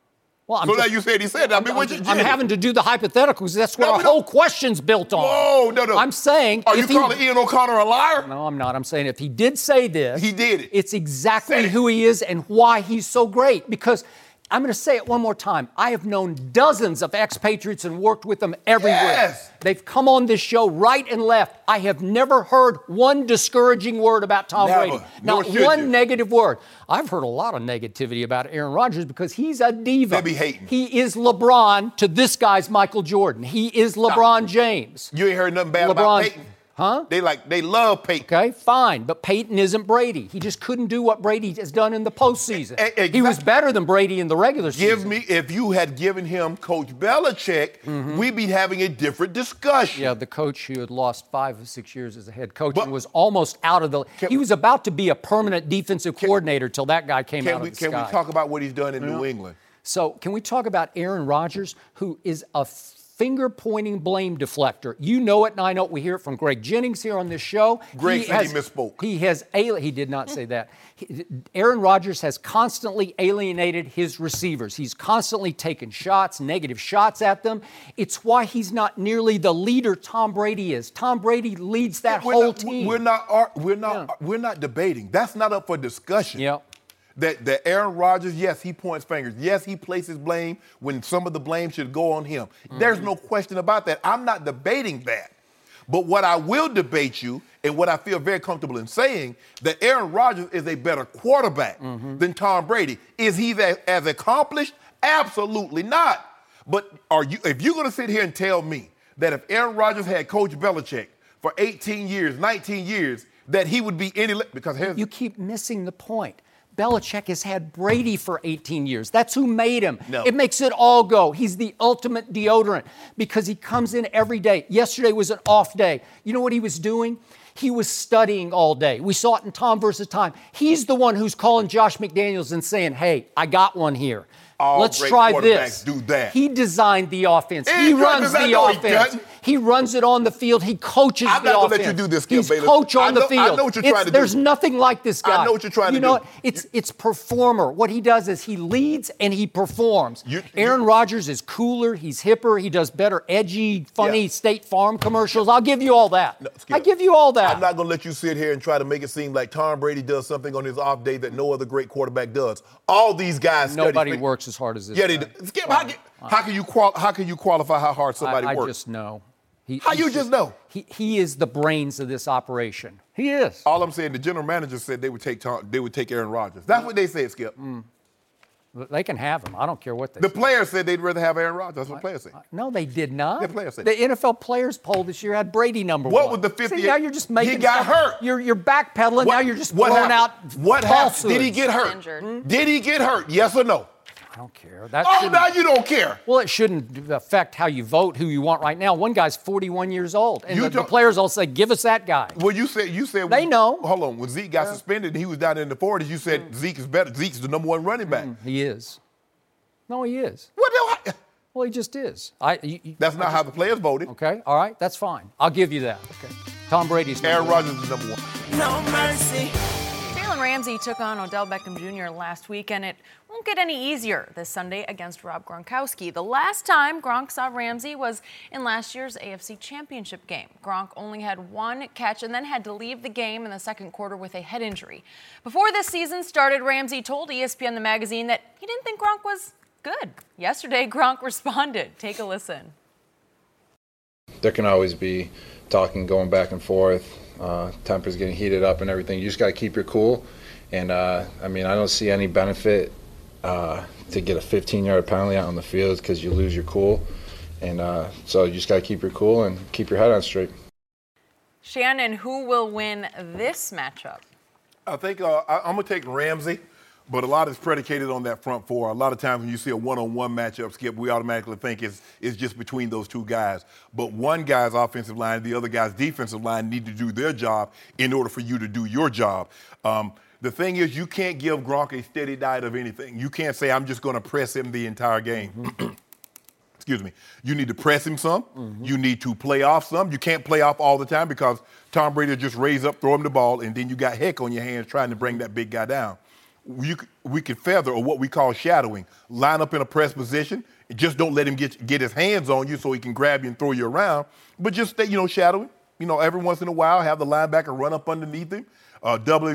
Well, so now you said he said that. I'm having to do the hypotheticals. That's what our whole question's built on. No. I'm saying. Are you calling Ian O'Connor a liar? No, I'm not. I'm saying if he did say this, he did it. It's exactly who he is and why he's so great. Because I'm going to say it one more time. I have known dozens of expatriates and worked with them everywhere. Yes. They've come on this show right and left. I have never heard one discouraging word about Tom Brady. Not one negative word. I've heard a lot of negativity about Aaron Rodgers because he's a diva. They be hating. He is LeBron to this guy's Michael Jordan. He is LeBron James. You ain't heard nothing bad about Peyton. Huh? They love Peyton. Okay, fine. But Peyton isn't Brady. He just couldn't do what Brady has done in the postseason. Exactly. He was better than Brady in the regular season. If you had given him Coach Belichick, we'd be having a different discussion. Yeah, the coach who had lost 5 or 6 years as a head coach and was almost out of the. He was about to be a permanent defensive coordinator till that guy came out of the sky. Can we talk about what he's done in New England? So can we talk about Aaron Rodgers, who is a finger-pointing blame deflector? You know it, and I know it. We hear it from Greg Jennings here on this show. Greg said he misspoke. He did not say that. Aaron Rodgers has constantly alienated his receivers. He's constantly taken shots, negative shots at them. It's why he's not nearly the leader Tom Brady is. Tom Brady leads that whole team. We're not debating. That's not up for discussion. Yep. That Aaron Rodgers, yes, he points fingers. Yes, he places blame when some of the blame should go on him. There's no question about that. I'm not debating that. But what I will debate you, and what I feel very comfortable in saying, that Aaron Rodgers is a better quarterback than Tom Brady. Is he as accomplished? Absolutely not. But if you're going to sit here and tell me that if Aaron Rodgers had Coach Belichick for 18 years, 19 years, that he would be because you keep missing the point. Belichick has had Brady for 18 years. That's who made him. No. It makes it all go. He's the ultimate deodorant because he comes in every day. Yesterday was an off day. You know what he was doing? He was studying all day. We saw it in Tom versus Time. He's the one who's calling Josh McDaniels and saying, hey, I got one here. Let's try this. Do that. He designed the offense. He runs the offense. He runs it on the field. He coaches the offense. I'm not going to let you do this, Skip He's Bayless. coach on the field. I know what you're trying to do. There's nothing like this guy. I know what you're trying to do. You know what? It's performer. What he does is he leads and he performs. Aaron Rodgers is cooler. He's hipper. He does better, edgy, funny State Farm commercials. I'll give you all that. No, Skip, I give you all that. I'm not going to let you sit here and try to make it seem like Tom Brady does something on his off day that no other great quarterback does. All these guys Nobody works as hard as this guy. Skip, how can you qualify how hard somebody works? I just know. How you just know? He is the brains of this operation. He is. All I'm saying, the general manager said they would take Aaron Rodgers. That's what they said, Skip. They can have him. I don't care what they say. The players said they'd rather have Aaron Rodgers. That's what the players said. No, they did not. The players said. The NFL players poll this year had Brady number what one. Was the 50? See, now you're just making. He got hurt. You're backpedaling. Now you're just throwing out What falsehoods. happened? Did he get hurt? Did he get hurt? Yes or no? I don't care. Now you don't care. Well, it shouldn't affect how you vote, who you want right now. One guy's 41 years old, and the players all say, "Give us that guy." Well, you said they know. Hold on, when Zeke got suspended and he was down in the 40s, you said Zeke is better. Zeke's the number one running back. He is. No, he is. What? Well, he just is. That's not how the players voted. Okay, all right, that's fine. I'll give you that. Okay, Tom Brady's Aaron Rodgers is number one. No mercy. Jalen Ramsey took on Odell Beckham Jr. last week, and it won't get any easier this Sunday against Rob Gronkowski. The last time Gronk saw Ramsey was in last year's AFC Championship game. Gronk only had one catch and then had to leave the game in the second quarter with a head injury. Before this season started, Ramsey told ESPN the magazine that he didn't think Gronk was good. Yesterday, Gronk responded. Take a listen. There can always be talking, going back and forth. Tempers getting heated up and everything. You just got to keep your cool. And, I don't see any benefit to get a 15-yard penalty out on the field because you lose your cool. And so you just got to keep your cool and keep your head on straight. Shannon, who will win this matchup? I think I'm going to take Ramsey, but a lot is predicated on that front four. A lot of times when you see a one-on-one matchup, Skip, we automatically think it's just between those two guys. But one guy's offensive line, the other guy's defensive line need to do their job in order for you to do your job. The thing is, you can't give Gronk a steady diet of anything. You can't say, I'm just going to press him the entire game. Excuse me. You need to press him some. You need to play off some. You can't play off all the time because Tom Brady will just raise up, throw him the ball, and then you got heck on your hands trying to bring that big guy down. we can feather, or what we call shadowing. Line up in a press position. Just don't let him get his hands on you so he can grab you and throw you around. But just stay, shadowing. Every once in a while, have the linebacker run up underneath him, double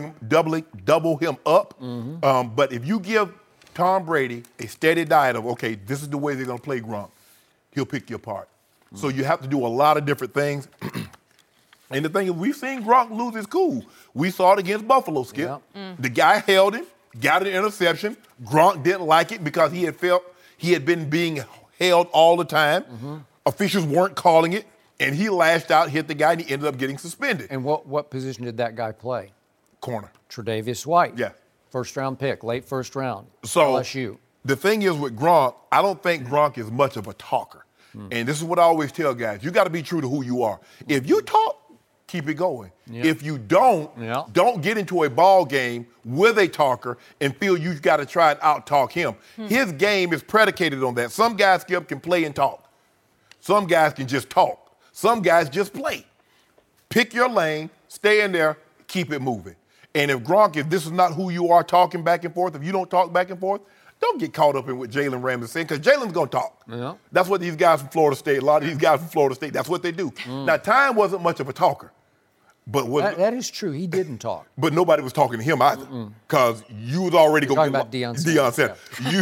him up. Mm-hmm. But if you give Tom Brady a steady diet of, okay, this is the way they're going to play Gronk, he'll pick you apart. Mm-hmm. So you have to do a lot of different things. And the thing is, we've seen Gronk lose his cool. We saw it against Buffalo, Skip. Yeah. The guy held him, got an interception. Gronk didn't like it because he had felt he had been being held all the time. Mm-hmm. Officials weren't calling it, and he lashed out, hit the guy, and he ended up getting suspended. And what position did that guy play? Corner. Tre'Davious White. Yeah. First-round pick, late first round. So LSU. The thing is with Gronk, I don't think Gronk is much of a talker. And this is what I always tell guys. You got to be true to who you are. If you talk, keep it going. Yep. If you don't get into a ball game with a talker and feel you've got to try and out-talk him. His game is predicated on that. Some guys, Skip, can play and talk. Some guys can just talk. Some guys just play. Pick your lane, stay in there, keep it moving. And if Gronk, if this is not who you are talking back and forth, if you don't talk back and forth, don't get caught up in what Jalen Ramsey is saying, because Jalen's going to talk. Yeah. That's what these guys from Florida State, a lot of these guys from Florida State, that's what they do. Now, Time wasn't much of a talker. But that is true. He didn't talk. But nobody was talking to him either, because you was already going to talking about Deion Sanders.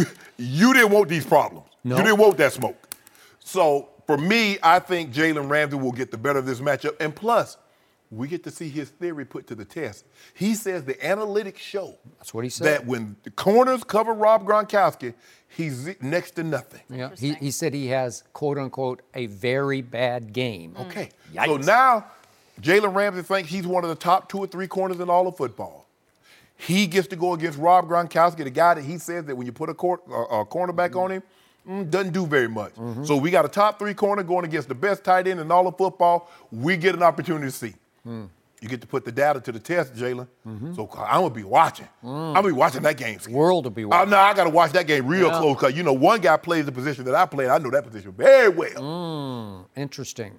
You didn't want these problems. No. You didn't want that smoke. So, for me, I think Jalen Ramsey will get the better of this matchup. And plus, we get to see his theory put to the test. He says the analytics show That's what he said. that when the corners cover Rob Gronkowski, he's next to nothing. Yeah. He said he has, quote unquote, a very bad game. Okay. Yikes. So now Jalen Ramsey thinks he's one of the top 2 or 3 corners in all of football. He gets to go against Rob Gronkowski, the guy that he says that when you put a cornerback on him, doesn't do very much. So we got a top 3 corner going against the best tight end in all of football. We get an opportunity to see. You get to put the data to the test, Jalen. So I'm going to be watching. I'm going to be watching that game. World will be watching. No, I got to watch that game real close, because, one guy plays the position that I play, and I know that position very well. Interesting.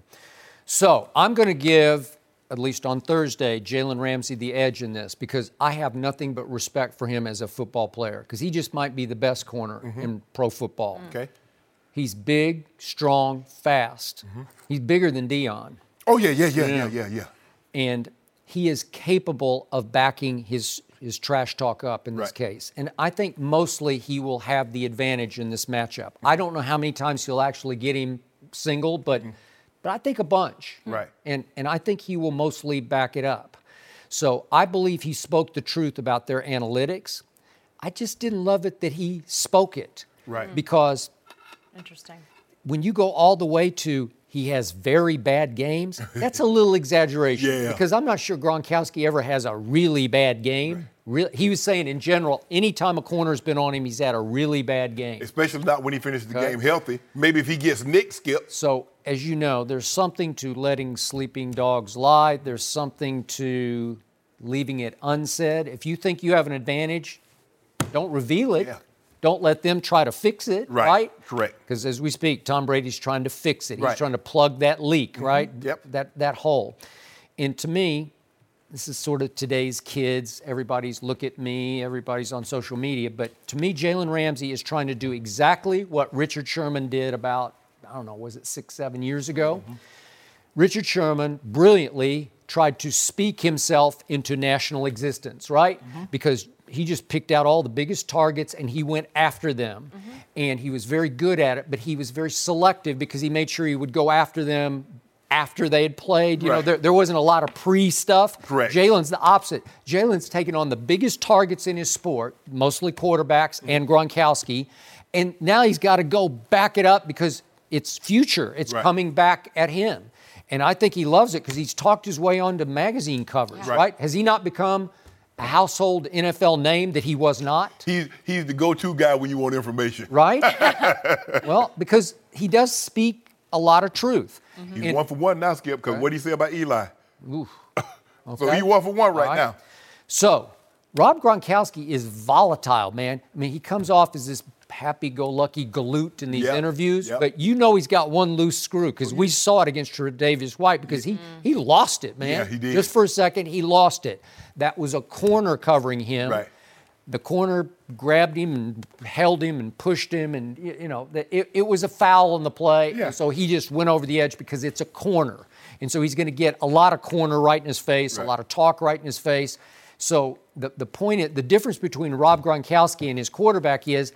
So I'm going to give, at least on Thursday, Jalen Ramsey the edge in this, because I have nothing but respect for him as a football player, because he just might be the best corner in pro football. Okay. He's big, strong, fast. He's bigger than Deion. Oh, yeah. And he is capable of backing his trash talk up in this case. And I think mostly he will have the advantage in this matchup. I don't know how many times he'll actually get him single, but I think a bunch. Right. And I think he will mostly back it up. So I believe he spoke the truth about their analytics. I just didn't love it that he spoke it. Right. Because Interesting. when you go all the way to he has very bad games, that's a little exaggeration. Yeah. Because I'm not sure Gronkowski ever has a really bad game. He was saying in general, anytime a corner's been on him, he's had a really bad game. Especially not when he finishes the game healthy. Maybe if he gets nicked, Skip. So, as you know, there's something to letting sleeping dogs lie. There's something to leaving it unsaid. If you think you have an advantage, don't reveal it. Yeah. Don't let them try to fix it, right? Correct. Because as we speak, Tom Brady's trying to fix it. He's Right. trying to plug that leak, right? Yep. That hole. And to me, this is sort of today's kids. Everybody's look at me. Everybody's on social media. But to me, Jalen Ramsey is trying to do exactly what Richard Sherman did about, I don't know, was it 6-7 years ago? Richard Sherman brilliantly tried to speak himself into national existence, right? Because he just picked out all the biggest targets and he went after them. And he was very good at it, but he was very selective because he made sure he would go after them after they had played. You know, there wasn't a lot of pre-stuff. Correct. Jalen's the opposite. Jalen's taken on the biggest targets in his sport, mostly quarterbacks and Gronkowski, and now he's got to go back it up because it's future. It's coming back at him. And I think he loves it because he's talked his way onto magazine covers, right? Has he not become a household NFL name that he was not? He's the go-to guy when you want information. Right? Well, because he does speak a lot of truth. He's 1 for 1 now, Skip, because what did he say about Eli? Oof. So he's 1 for 1 right now. So Rob Gronkowski is volatile, man. I mean, he comes off as this happy-go-lucky galoot in these interviews, but you know he's got one loose screw because we saw it against Tre'Davious White because he lost it, man. Yeah, he did. Just for a second, he lost it. That was a corner covering him. Right. The corner grabbed him and held him and pushed him, and it was a foul on the play. Yeah. So he just went over the edge because it's a corner, and so he's going to get a lot of corner right in his face, a lot of talk right in his face. So the difference between Rob Gronkowski and his quarterback is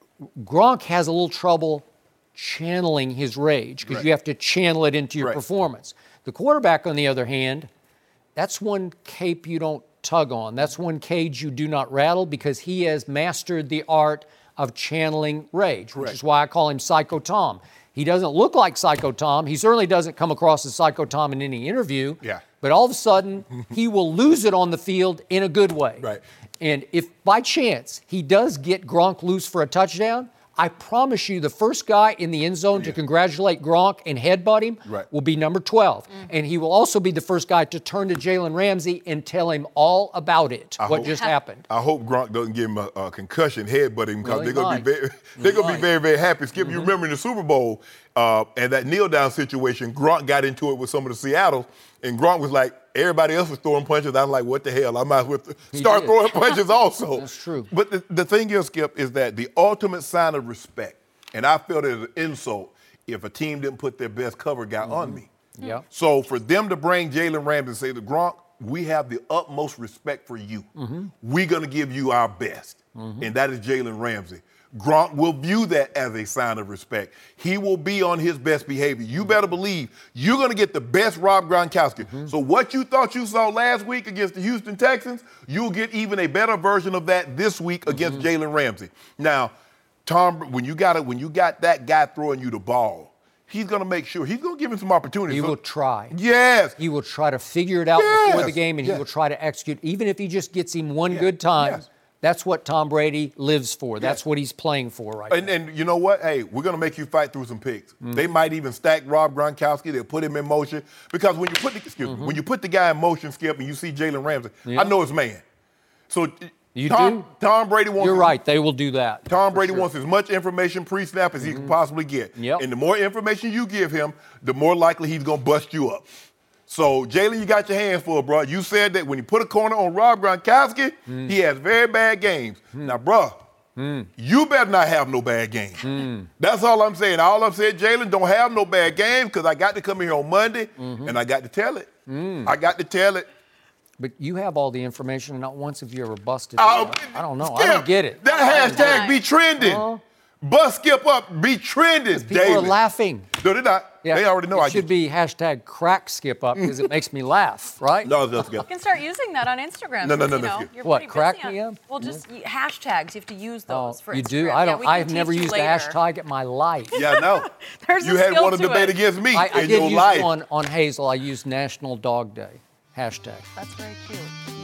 Gronk has a little trouble channeling his rage because you have to channel it into your performance. The quarterback, on the other hand, that's one cape you don't tug on. That's one cage you do not rattle because he has mastered the art of channeling rage, which is why I call him Psycho Tom. He doesn't look like Psycho Tom. He certainly doesn't come across as Psycho Tom in any interview. Yeah. But all of a sudden, he will lose it on the field in a good way. Right. And if by chance he does get Gronk loose for a touchdown, I promise you the first guy in the end zone to congratulate Gronk and headbutt him will be number 12. And he will also be the first guy to turn to Jalen Ramsey and tell him all about it, what just happened. I hope Gronk doesn't give him a concussion headbutt him because Well, they're going to be very, very happy. Skip, you remember in the Super Bowl and that kneel down situation, Gronk got into it with some of the Seattle, and Gronk was like, everybody else was throwing punches. I was like, what the hell? I might as well start throwing punches also. That's true. But the thing is, Skip, is that the ultimate sign of respect, and I felt it as an insult if a team didn't put their best cover guy on me. Yeah. So for them to bring Jalen Ramsey and say to Gronk, we have the utmost respect for you. We're going to give you our best, and that is Jalen Ramsey. Gronk will view that as a sign of respect. He will be on his best behavior. You better believe you're going to get the best Rob Gronkowski. So what you thought you saw last week against the Houston Texans, you'll get even a better version of that this week against Jalen Ramsey. Now, Tom, when you got that guy throwing you the ball, he's going to make sure. He's going to give him some opportunities. He will try. Yes. He will try to figure it out before the game, and he will try to execute, even if he just gets him one good time. Yes. That's what Tom Brady lives for. That's what he's playing for right now. And you know what? Hey, we're going to make you fight through some picks. They might even stack Rob Gronkowski. They'll put him in motion. Because when you put the guy in motion, Skip, and you see Jalen Ramsey, I know it's man. So Tom Brady wants... You're right. They will do that. Tom Brady wants as much information pre-snap as he can possibly get. Yep. And the more information you give him, the more likely he's going to bust you up. So, Jalen, you got your hands full, bro. You said that when you put a corner on Rob Gronkowski, he has very bad games. Now, bro, you better not have no bad games. That's all I'm saying. All I'm saying, Jalen, don't have no bad games because I got to come here on Monday and I got to tell it. I got to tell it. But you have all the information, and not once have you ever busted. I don't know. Skip, I don't get it. That hashtag be trending. Bust Skip up, be trending, People are laughing. No, they're not. Yeah. They already know it should be hashtag crack Skip up because it makes me laugh, right? No, it's just You can start using that on Instagram. No, You're what, pretty crack busy me up? Well, just hashtags. You have to use those for you Instagram. do? I've never used a hashtag in my life. Yeah, I know. There's you a had skill one to to debate it. against me I in did your use life. one on Hazel. I used National Dog Day hashtag. That's very cute.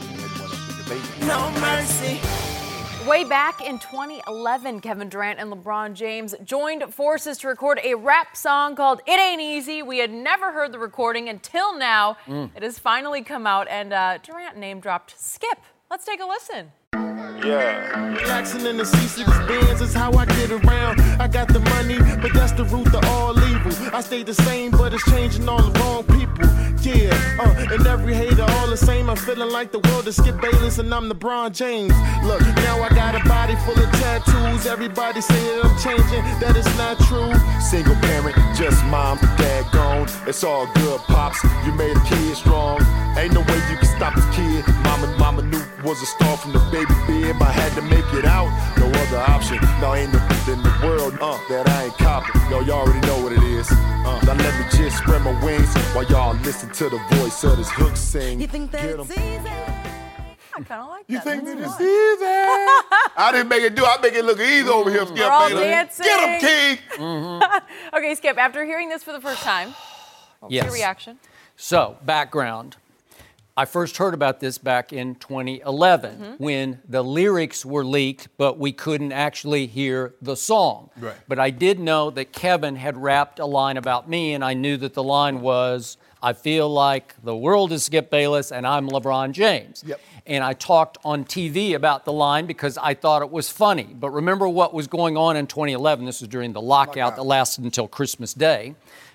No mercy. Way back in 2011, Kevin Durant and LeBron James joined forces to record a rap song called It Ain't Easy. We had never heard the recording until now. It has finally come out, and Durant name-dropped Skip. Let's take a listen. Yeah. Jackson in the C6 Benz is how I get around. I got the money, but that's the root of all evil. I stay the same, but it's changing all the wrong people. Yeah, and every hater all the same. I'm feeling like the world is Skip Bayless and I'm LeBron James. Look, now I got a body full of tattoos. Everybody say that I'm changing, that is not true. Single parent, just mom, dad gone. It's all good, pops. You made a kid strong. Ain't no way you can stop this kid. Mama knew was a star from the baby bib. I had to make it out, no other option. No, ain't nothing in the world that I ain't copping. Yo, y'all already know what it is. Now let me just spread my wings while y'all listen to the voice of this hook sing. You think that it's easy? I kind of like that. You think That's that it's fun. easy? I didn't make it do. I make it look easy over here, Skip. We're all Bayless. dancing. Get him, King. Okay, Skip, after hearing this for the first time, what's your reaction? So, background. I first heard about this back in 2011 when the lyrics were leaked, but we couldn't actually hear the song. Right. But I did know that Kevin had rapped a line about me, and I knew that the line was, I feel like the world is Skip Bayless and I'm LeBron James. Yep. And I talked on TV about the line because I thought it was funny. But remember what was going on in 2011. This was during the lockout that lasted until Christmas Day.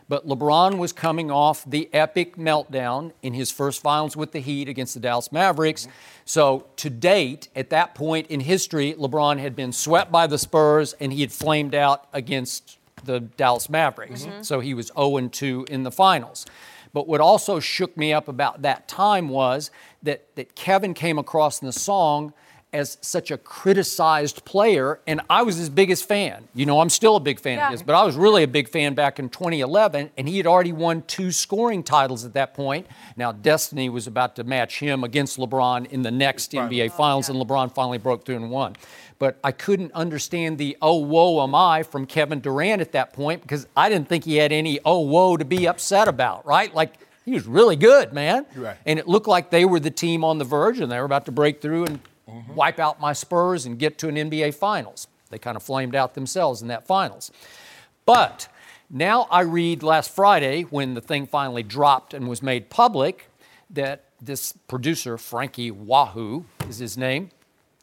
But LeBron was coming off the epic meltdown in his first finals with the Heat against the Dallas Mavericks. So to date, at that point in history, LeBron had been swept by the Spurs and he had flamed out against the Dallas Mavericks. So he was 0-2 in the finals. But what also shook me up about that time was that Kevin came across in the song as such a criticized player, and I was his biggest fan. You know, I'm still a big fan of his, but I was really a big fan back in 2011, and he had already won 2 scoring titles at that point. Now, destiny was about to match him against LeBron in the next NBA Finals, and LeBron finally broke through and won. But I couldn't understand the "oh, woe am I" from Kevin Durant at that point because I didn't think he had any "oh, woe" to be upset about, right? Like, he was really good, man. Right. And it looked like they were the team on the verge, and they were about to break through and wipe out my Spurs and get to an NBA Finals. They kind of flamed out themselves in that Finals. But now I read last Friday, when the thing finally dropped and was made public, that this producer, Frankie Wahoo is his name,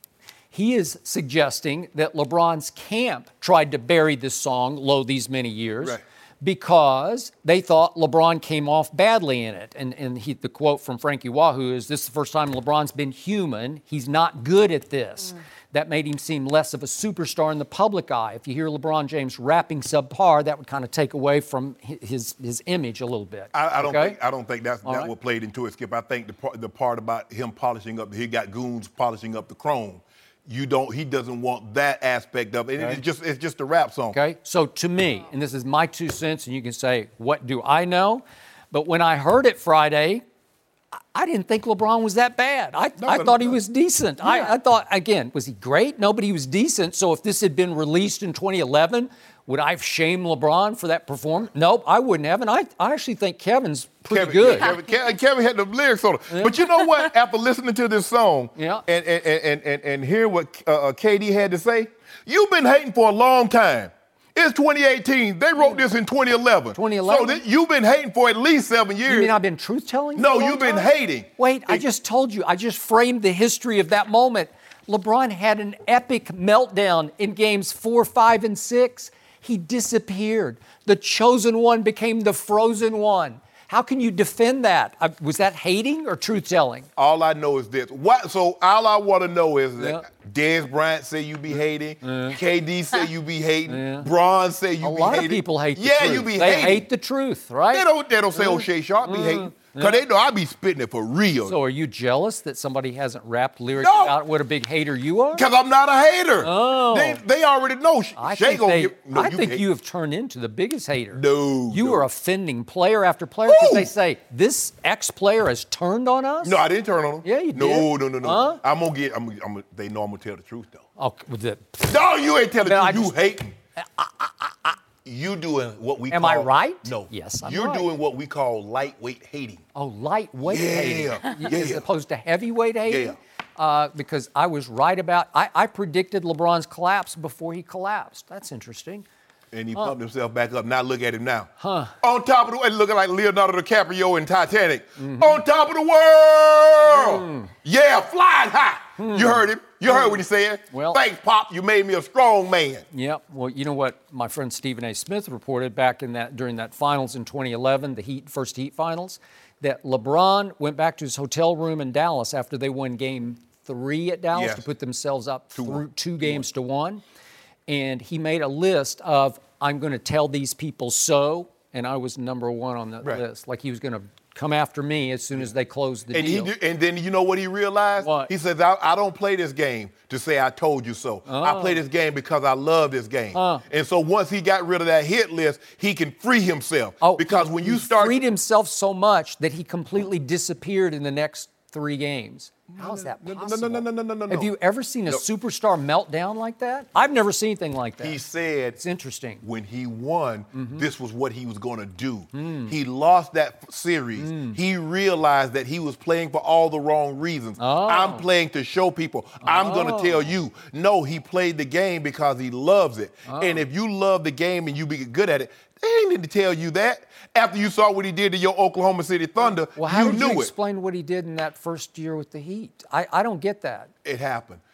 he is suggesting that LeBron's camp tried to bury this song, Low These Many Years, because they thought LeBron came off badly in it. And the quote from Frankie Wahoo is, "This is the first time LeBron's been human. He's not good at this." That made him seem less of a superstar in the public eye. If you hear LeBron James rapping subpar, that would kind of take away from his image a little bit. I don't think that's what played into it, Skip. I think the part about him polishing up, he got goons polishing up the chrome. He doesn't want that aspect of it. It's just a rap song. Okay, so to me, and this is my 2 cents, and you can say, what do I know? But when I heard it Friday, I didn't think LeBron was that bad. I thought he was decent. Yeah. I thought, again, was he great? No, but he was decent. So if this had been released in 2011, would I have shamed LeBron for that performance? Nope, I wouldn't have. And I actually think Kevin's pretty good. Kevin had the lyrics on it. Yeah. But you know what? After listening to this song and hear what KD had to say, you've been hating for a long time. It's 2018. They wrote this in 2011. 2011? So you've been hating for at least 7 years. You mean I've been truth-telling? No, you've been hating. Wait, I just told you. I just framed the history of that moment. LeBron had an epic meltdown in games 4, 5, and 6. He disappeared. The chosen one became the frozen one. How can you defend that? Was that hating or truth-telling? All I know is this. So all I want to know is that Dez Bryant say you be hating, KD say you be hating, Bron say you be hating. A lot of people hate the truth. Yeah, you be hating. They hate the truth, right? They don't say O'Shea Sharp be hating. Because they know I be spitting it for real. So are you jealous that somebody hasn't rapped lyrics about what a big hater you are? Because I'm not a hater. Oh. They already know. I think you have turned into the biggest hater. No. You are offending player after player because they say, this ex-player has turned on us? No, I didn't turn on them. Yeah, you did. No. Huh? They know I'm going to tell the truth, though. Oh, no, you ain't telling the truth. You hating. You doing what we call... Am I right? No. Yes, I'm You're right. doing what we call lightweight hating. Oh, lightweight hating. As Yeah. opposed to heavyweight hating? Yeah. Because I was right about... I predicted LeBron's collapse before he collapsed. That's interesting. And he pumped himself back up. Now look at him now. On top of the world, looking like Leonardo DiCaprio in Titanic. On top of the world! Yeah, flying high. You heard him. You heard what he said. Well, thanks, Pop. You made me a strong man. Yeah. Well, you know what my friend Stephen A. Smith reported back during that finals in 2011, the first Heat finals, that LeBron went back to his hotel room in Dallas after they won Game 3 at Dallas to put themselves up through 2 games to 1. And he made a list of, I'm going to tell these people so, and I was number 1 on that list. Like he was going to come after me as soon as they closed the deal. And then you know what he realized? What? He says, I don't play this game to say I told you so. I play this game because I love this game. And so once he got rid of that hit list, he can free himself. Because when you start... freed himself so much that he completely disappeared in the next 3 games. How is that possible? No. Have you ever seen a superstar meltdown like that? I've never seen anything like that. He said it's interesting. When he won, this was what he was going to do. He lost that series. He realized that he was playing for all the wrong reasons. I'm playing to show people. I'm going to tell you. No, he played the game because he loves it. And if you love the game and you be good at it, they ain't need to tell you that. After you saw what he did to your Oklahoma City Thunder, how you did knew you explain what he did in that first year with the Heat? I don't get that. It happened.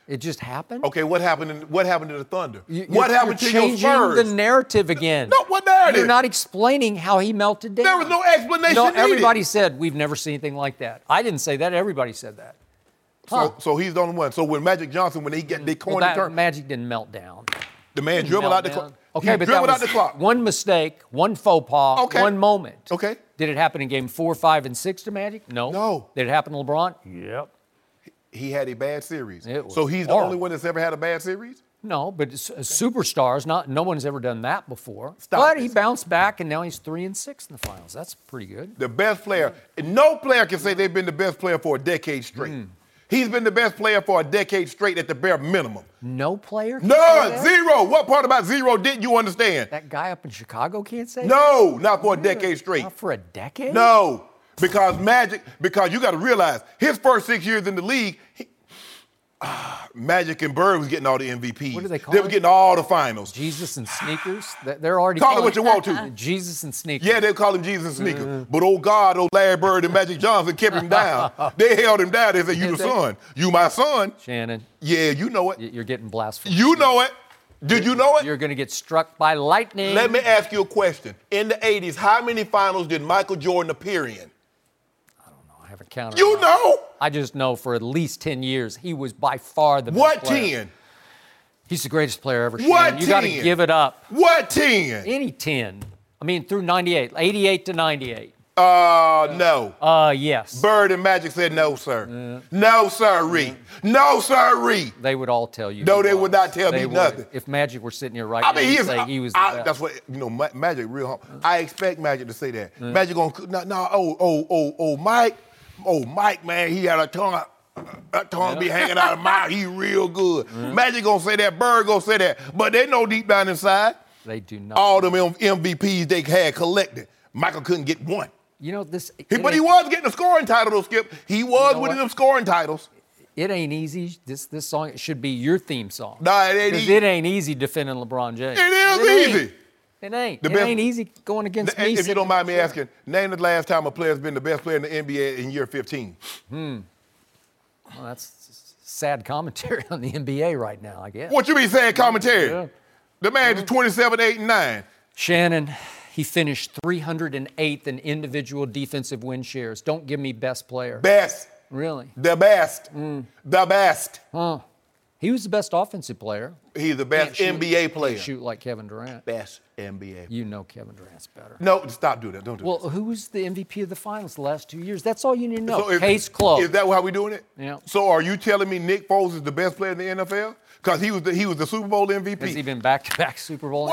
It just happened? Okay, what happened to the Thunder? You're What happened to your changing Spurs? the narrative again. No, what narrative? You're not explaining how he melted down. There was no explanation No, needed. everybody said, we've never seen anything like that. I didn't say that. Everybody said that. So he's the only one. So when Magic Johnson, when they coined the That term, Magic didn't melt down. the man dribbled out the clock. Okay, He but that dribbled was out the clock. one mistake, one faux pas, Okay. one moment. Okay. Did it happen in game 4, 5, and 6 to Magic? No. No. Did it happen to LeBron? Yep. He had a bad series. It was So he's the horrible. only one that's ever had a bad series? No, but superstars, no one's ever done that before. Stop but this. he bounced back, and now he's 3-6 in the finals. That's pretty good. The best player. No player can say they've been the best player for a decade straight. He's been the best player for a decade straight at the bare minimum. No player can say None. that? Zero. What part about zero didn't you understand? That guy up in Chicago can't say that? No, not for a decade straight. Not for a decade? No, because you got to realize his first 6 years in the league, Magic and Bird was getting all the MVPs. What do they call They were it? getting all the finals. Jesus and sneakers? They're already Call it calling what you want to. Jesus and sneakers. Yeah, they call him Jesus Sneaker. But oh God, oh Larry Bird and Magic Johnson kept him down. They held him down. They said, you the son. You my son. Shannon, Yeah, you know it. you're getting blasphemous. You know it. Did you know it? You're going to get struck by lightning. Let me ask you a question. In the 80s, how many finals did Michael Jordan appear in? I haven't counted. You them all. know. I just know for at least 10 years, he was by far the best What player. 10? He's the greatest player ever. What Shannon. You got to 10? give it up. What 10? Any 10. I mean, through 98, 88 to 98. No. Yes. Bird and Magic said no, sir. No, sirree. No, sirree. They would all tell you. No, he they was. would not tell me They would. nothing. If Magic were sitting here right I now, mean, he'd say he was the best. that's what, Magic real humble. I expect Magic to say that. Magic Mike, man, he had a tongue. That tongue be hanging out of his mouth. He real good. Magic gonna say that. Bird gonna say that. But they know deep down inside, They do not. all them MVPs they had collected, Michael couldn't get one. You know, this. But he was getting a scoring title, though, Skip. He was winning them scoring titles. It ain't easy. This song should be your theme song. Nah, it ain't 'Cause easy. it ain't easy defending LeBron James. It is ain't. easy. It ain't. The It best- ain't easy going against me. If you don't mind me asking, name the last time a player's been the best player in the NBA in year 15. Well, that's sad commentary on the NBA right now, I guess. What you be saying, commentary? Yeah. The man is 27, 8, and 9. Shannon, he finished 308th in individual defensive win shares. Don't give me best player. Best. Really? The best. The best. He was the best offensive player. He's the best Can't shoot- NBA player. Can't shoot like Kevin Durant. Best NBA. You know Kevin Durant's better. No, stop doing that. Don't do Well, that. who was the MVP of the finals the last 2 years? That's all you need to know. So Case closed. Is that how we doing it? Yeah. So are you telling me Nick Foles is the best player in the NFL? Because he was the Super Bowl MVP. Has he been back-to-back Super Bowl?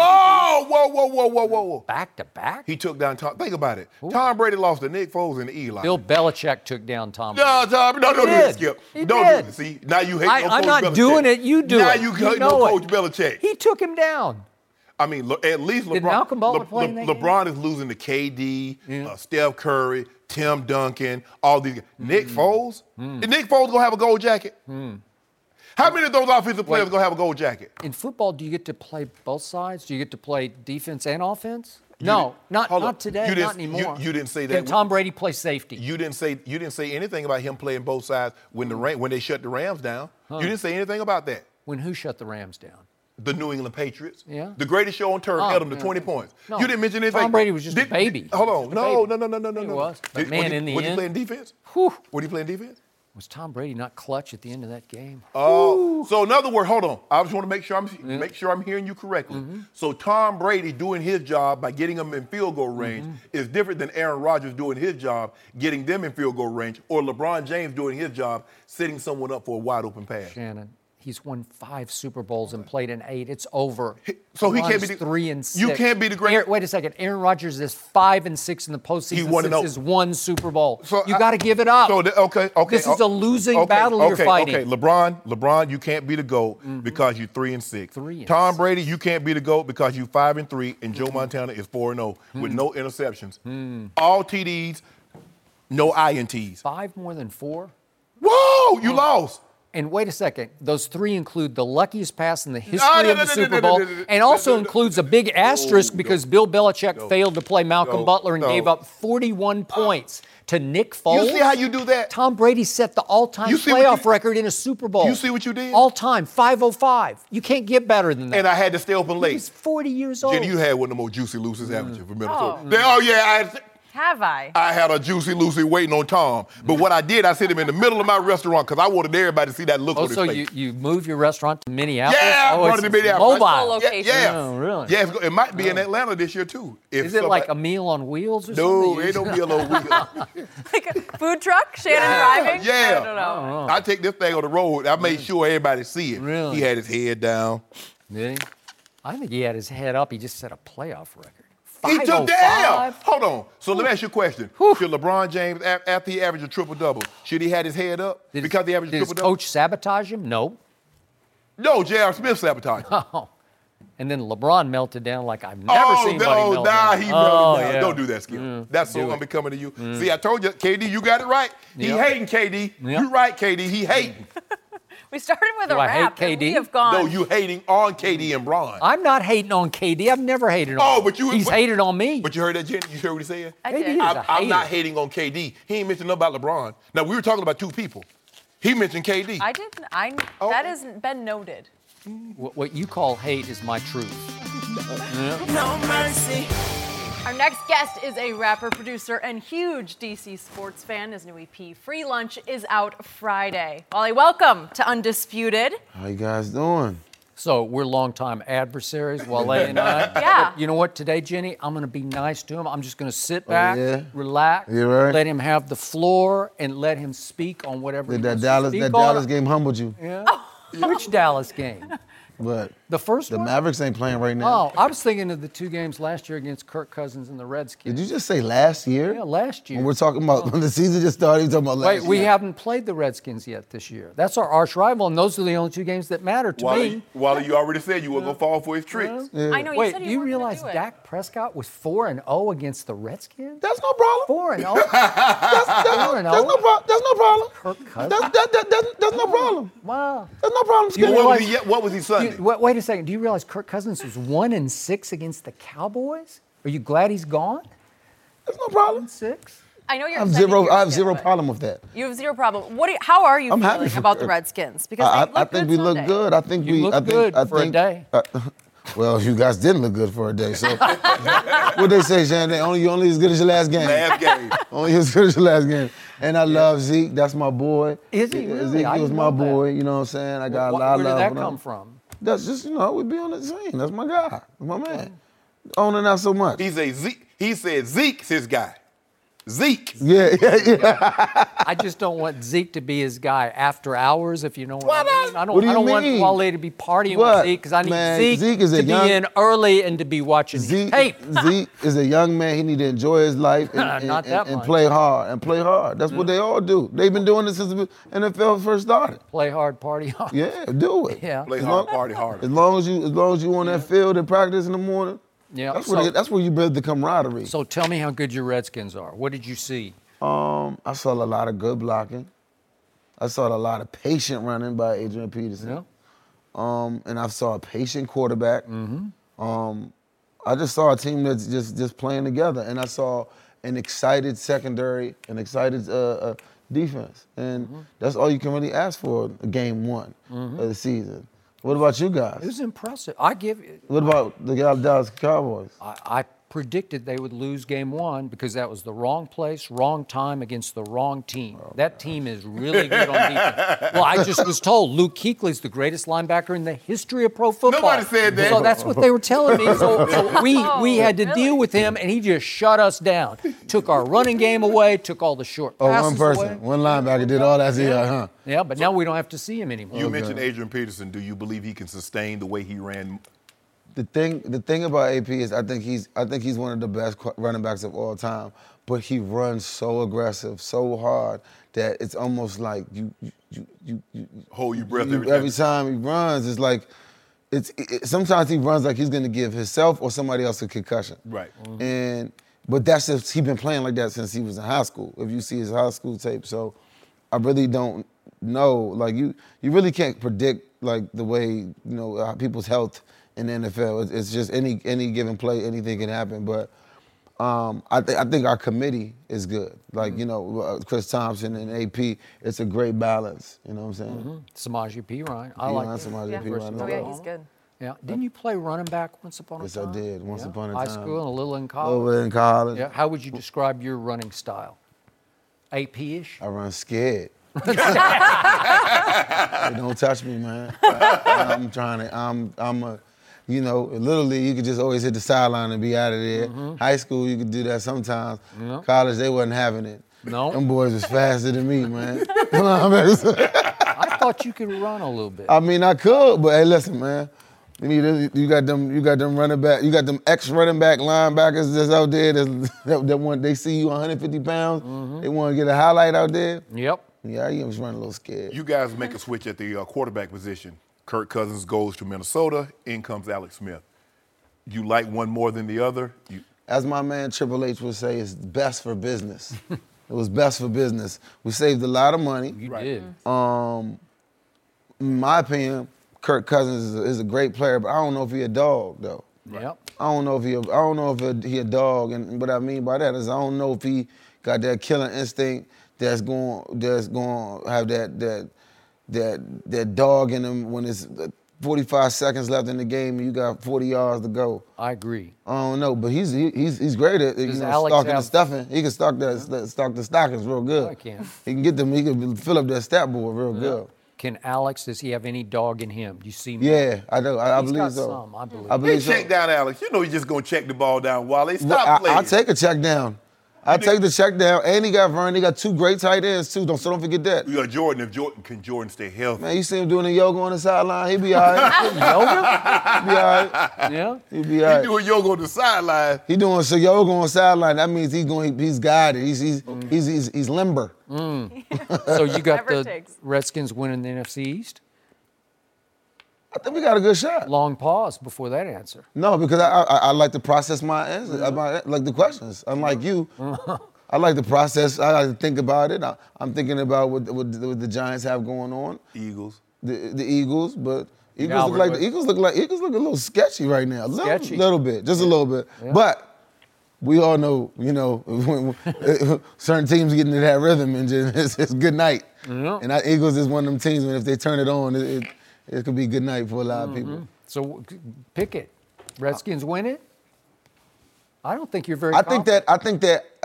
Whoa. Back-to-back? He took down Tom. Think about it. Tom Brady lost to Nick Foles and Eli. Bill Belichick took down Tom Brady. No, Tom, don't do He this, did. Skip. He Don't do did. this. See, now you hate I'm Coach not Belichick. doing it. You do now it. you You hate know Coach it. Belichick. He took him down. I mean, at least LeBron. Did Malcolm Baldwin play in that game? LeBron is losing to KD, Steph Curry, Tim Duncan, all these guys. Nick Foles? Is Nick Foles going to have a gold jacket? How many of those offensive players are going to have a gold jacket? In football, do you get to play both sides? Do you get to play defense and offense? No, Hold on. not today, You didn't- not anymore. you didn't say that. Can Tom Brady play safety? You didn't say anything about him playing both sides when they shut the Rams down. You didn't say anything about that. When who shut the Rams down? The New England Patriots. Yeah. The greatest show on turf held them to 20 points. No. You didn't mention anything. Tom Brady was just a baby. Hold on. Just a No. baby. He was. But man, was he, in the was he end- playing defense? Whew. Was he playing defense? Was Tom Brady not clutch at the end of that game? Oh, so in other words, hold on. I just want to make sure I'm hearing you correctly. So Tom Brady doing his job by getting them in field goal range is different than Aaron Rodgers doing his job, getting them in field goal range, or LeBron James doing his job, setting someone up for a wide open pass. Shannon, he's won 5 Super Bowls and played in 8. It's over. So he can't be LeBron's the- 3-6. you can't be the great- Wait a second. Aaron Rodgers is 5-6 in the postseason. He won since it his 1 Super Bowl. So you got to give it up. So okay. This is a losing battle you're fighting. Okay, LeBron, you can't be the GOAT because you're 3-6. 3-6. Tom Brady, you can't be the GOAT because you're 5-3, and Joe Montana is 4-0 with no interceptions. All TDs, no INTs. 5 more than 4? Whoa, you lost. And wait a second, those 3 include the luckiest pass in the history of the Super Bowl, and also includes a big asterisk because Bill Belichick failed to play Malcolm Butler and gave up 41 points to Nick Foles. You see how you do that? Tom Brady set the all-time playoff record in a Super Bowl. You see what you did? All-time, 505. You can't get better than that. And I had to stay open late. He's 40 years old. Jenny, you had one of the most juicy Lucy's, haven't you, from Minnesota? Have I? I had a juicy Lucy waiting on Tom. But what I did, I set him in the middle of my restaurant because I wanted everybody to see that look on his face. So you moved your restaurant to Minneapolis? Yeah, I brought it to Minneapolis. Mobile. Location. Yeah. Oh, really? Yeah, it might be in Atlanta this year, too. Is it like a meal on wheels or something? No, ain't no meal on wheels. Like a food truck? Shannon driving? Yeah. I don't know. I take this thing on the road. I made sure everybody see it. Really? He had his head down. Did he? I think he had his head up. He just set a playoff record. He took the 505? L. Hold on. So let me ask you a question. Should LeBron James, after he averaged a triple-double, should he had his head up because he averaged a Did his triple-double? coach sabotage him? No. No, J.R. Smith sabotaged him. Oh. And then LeBron melted down like I've never seen anybody melt down. He melted down. Yeah. Don't do that, Skip. That's so unbecoming to you. See, I told you, KD, you got it right. He hating KD. Yep. You right, KD. He hating. We started with a I hate rap. and KD? We have gone. No, you hating on KD and Bron. I'm not hating on KD. I've never hated on him. But you. He's hated on me. But you heard that, Jenny? You heard what he said? I KD did. is a I'm not hater. hating on KD. He ain't mentioned nothing about LeBron. Now, we were talking about 2 people. He mentioned KD. I didn't. That has been noted. What you call hate is my truth. No mercy. Our next guest is a rapper, producer, and huge DC sports fan. His new EP, Free Lunch, is out Friday. Wally, welcome to Undisputed. How you guys doing? So we're longtime adversaries, Wale and I. Yeah. But you know what? Today, Jenny, I'm going to be nice to him. I'm just going to sit back, yeah? relax, You right? let him have the floor, and let him speak on whatever Did he that wants Dallas to that speak on. Dallas game humbled you? Yeah. Which Dallas game? But The first the one? Mavericks ain't playing right now. Oh, I was thinking of the 2 games last year against Kirk Cousins and the Redskins. Did you just say last year? Yeah, last year. When we're talking about when the season just started, you're talking about last Wait, we year. haven't played the Redskins yet this year. That's our arch rival, and those are the only 2 games that matter to me. Wally, you already said you were going to fall for his tricks. Yeah. I know you Wait, said do you you weren't gonna realize do it. Dak Prescott was 4-0 against the Redskins? That's no problem. 4-0? That's no problem. Kirk Cousins? That's no problem. Wow. That's no problem. You Skip. realize- What was he Sunday? Wait a second. Do you realize Kirk Cousins was 1-6 against the Cowboys? Are you glad he's gone? That's no problem. 6? I know you're. I have upset zero. that I have you're zero upset, problem with that. but You have zero problem. How are you I'm happy feeling for about the Kirk. Redskins? Because they I look think good we look Sunday. good. I think You we look I think, good I for a think, day. Well, you guys didn't look good for a day. So what they say, Shannon? You're only as good as your last game. Last game. Only as good as your last game. And I love Zeke. That's my boy. Is he really? Zeke I was didn't my know that. boy. You know what I'm saying? I got a lot Where of love. did that for come him. from? That's just, we be on the team. That's my guy. That's my man. Owning not so much. He said Zeke's his guy. Zeke. Yeah. I just don't want Zeke to be his guy after hours, if you know what Why I mean. not? I don't, What do I you don't want mean? Wale to be partying What? with Zeke because I need Man, Zeke Zeke is a to be young- in early and to be watching Zeke, tape. Zeke is a young man. He need to enjoy his life and, Not that and much. play hard. That's what they all do. They've been doing this since the NFL first started. Play hard, party hard. Yeah, do it. Yeah. Play As hard, long- party harder. As long as you on that field and practice in the morning, Yeah. that's where you build the camaraderie. So tell me how good your Redskins are. What did you see? I saw a lot of good blocking. I saw a lot of patient running by Adrian Peterson. Yeah. And I saw a patient quarterback. I just saw a team that's just playing together, and I saw an excited secondary, an excited defense, and that's all you can really ask for game 1 of the season. What about you guys? It was impressive. I give it. What about the Dallas Cowboys? I predicted they would lose game 1 because that was the wrong place, wrong time against the wrong team. That team is really good on defense. Well, I just was told Luke Kuechly's the greatest linebacker in the history of pro football. Nobody said that. So that's what they were telling me. So we had to deal with him, and he just shut us down. Took our running game away, took all the short passes One person, away. one linebacker did all that. Yeah, huh? Yeah, but now we don't have to see him anymore. You mentioned Adrian Peterson. Do you believe he can sustain the way he ran? The thing about AP is I think he's one of the best running backs of all time, but he runs so aggressive, so hard that it's almost like you Hold your breath every time he runs. It's like sometimes he runs like he's gonna give himself or somebody else a concussion. Right. But that's just he's been playing like that since he was in high school. If you see his high school tape, so I really don't know. Like you really can't predict like the way people's health in the NFL. It's just any given play, anything can happen. But I think our committee is good. Like Chris Thompson and AP, it's a great balance. You know what I'm saying? Samaje Perine. I like Samaje Perine. Oh yeah, he's good. Yeah. Didn't you play running back once upon a Yes, time? I did. Once upon a High time. school and a little in A college. little bit in college. Yeah. How would you describe your running style? AP-ish? I run scared. Hey, don't touch me, man. I'm trying to. Literally, you could just always hit the sideline and be out of there. High school, you could do that sometimes. Yeah. College, they wasn't having it. No. Them boys was faster than me, man. I thought you could run a little bit. I mean, I could, but hey, listen, man. You got them running back. You got them ex-running back linebackers that's out there that want. They see you 150 pounds. They want to get a highlight out there. Yep. Yeah, you was running a little scared. You guys make a switch at the quarterback position. Kirk Cousins goes to Minnesota. In comes Alex Smith. You like one more than the other? As my man Triple H would say, it's best for business. It was best for business. We saved a lot of money. You did. In my opinion, Kirk Cousins is a great player, but I don't know if he a dog though. Yep. I don't know if he a dog, and what I mean by that is I don't know if he got that killer instinct that's going to have that dog in him when it's 45 seconds left in the game and you got 40 yards to go. I agree. I don't know, but he's great at stalking the stuffing. He can stalk the stockings real good. I can. He can get them. He can fill up that stat board real good. Can Alex? Does he have any dog in him? Do you see? Yeah, I do. I He's believe got so. some, I believe. I Hey, believe so. check down Alex. You know he's just going to check the ball down, Wally. Stop playing. I'll take a check down. I take the check down, and he got Vern. He got two great tight ends too. So don't forget that. You got Jordan. Can Jordan stay healthy? Man, you see him doing the yoga on the sideline. He be all right. Yoga? He be all right. Yeah. He be all right. He doing yoga on the sideline. He doing so yoga on the sideline. That means he's guided. He's limber. So you got Whatever it the takes. Redskins winning the NFC East? I think we got a good shot. Long pause before that answer. No, because I like to process my answers, like the questions. Unlike you, I like to process. I like to think about it. I'm thinking about what the Giants have going on. Eagles. The Eagles, but Eagles Albert, look like but- the Eagles look a little sketchy right now. Sketchy. Little bit, just a little bit. Yeah. But we all know, when certain teams get into that rhythm and just, it's good night. Yeah. And Eagles is one of them teams when if they turn it on, it could be good night for a lot of people. So pick it. Redskins win it? I don't think you're very I think confident.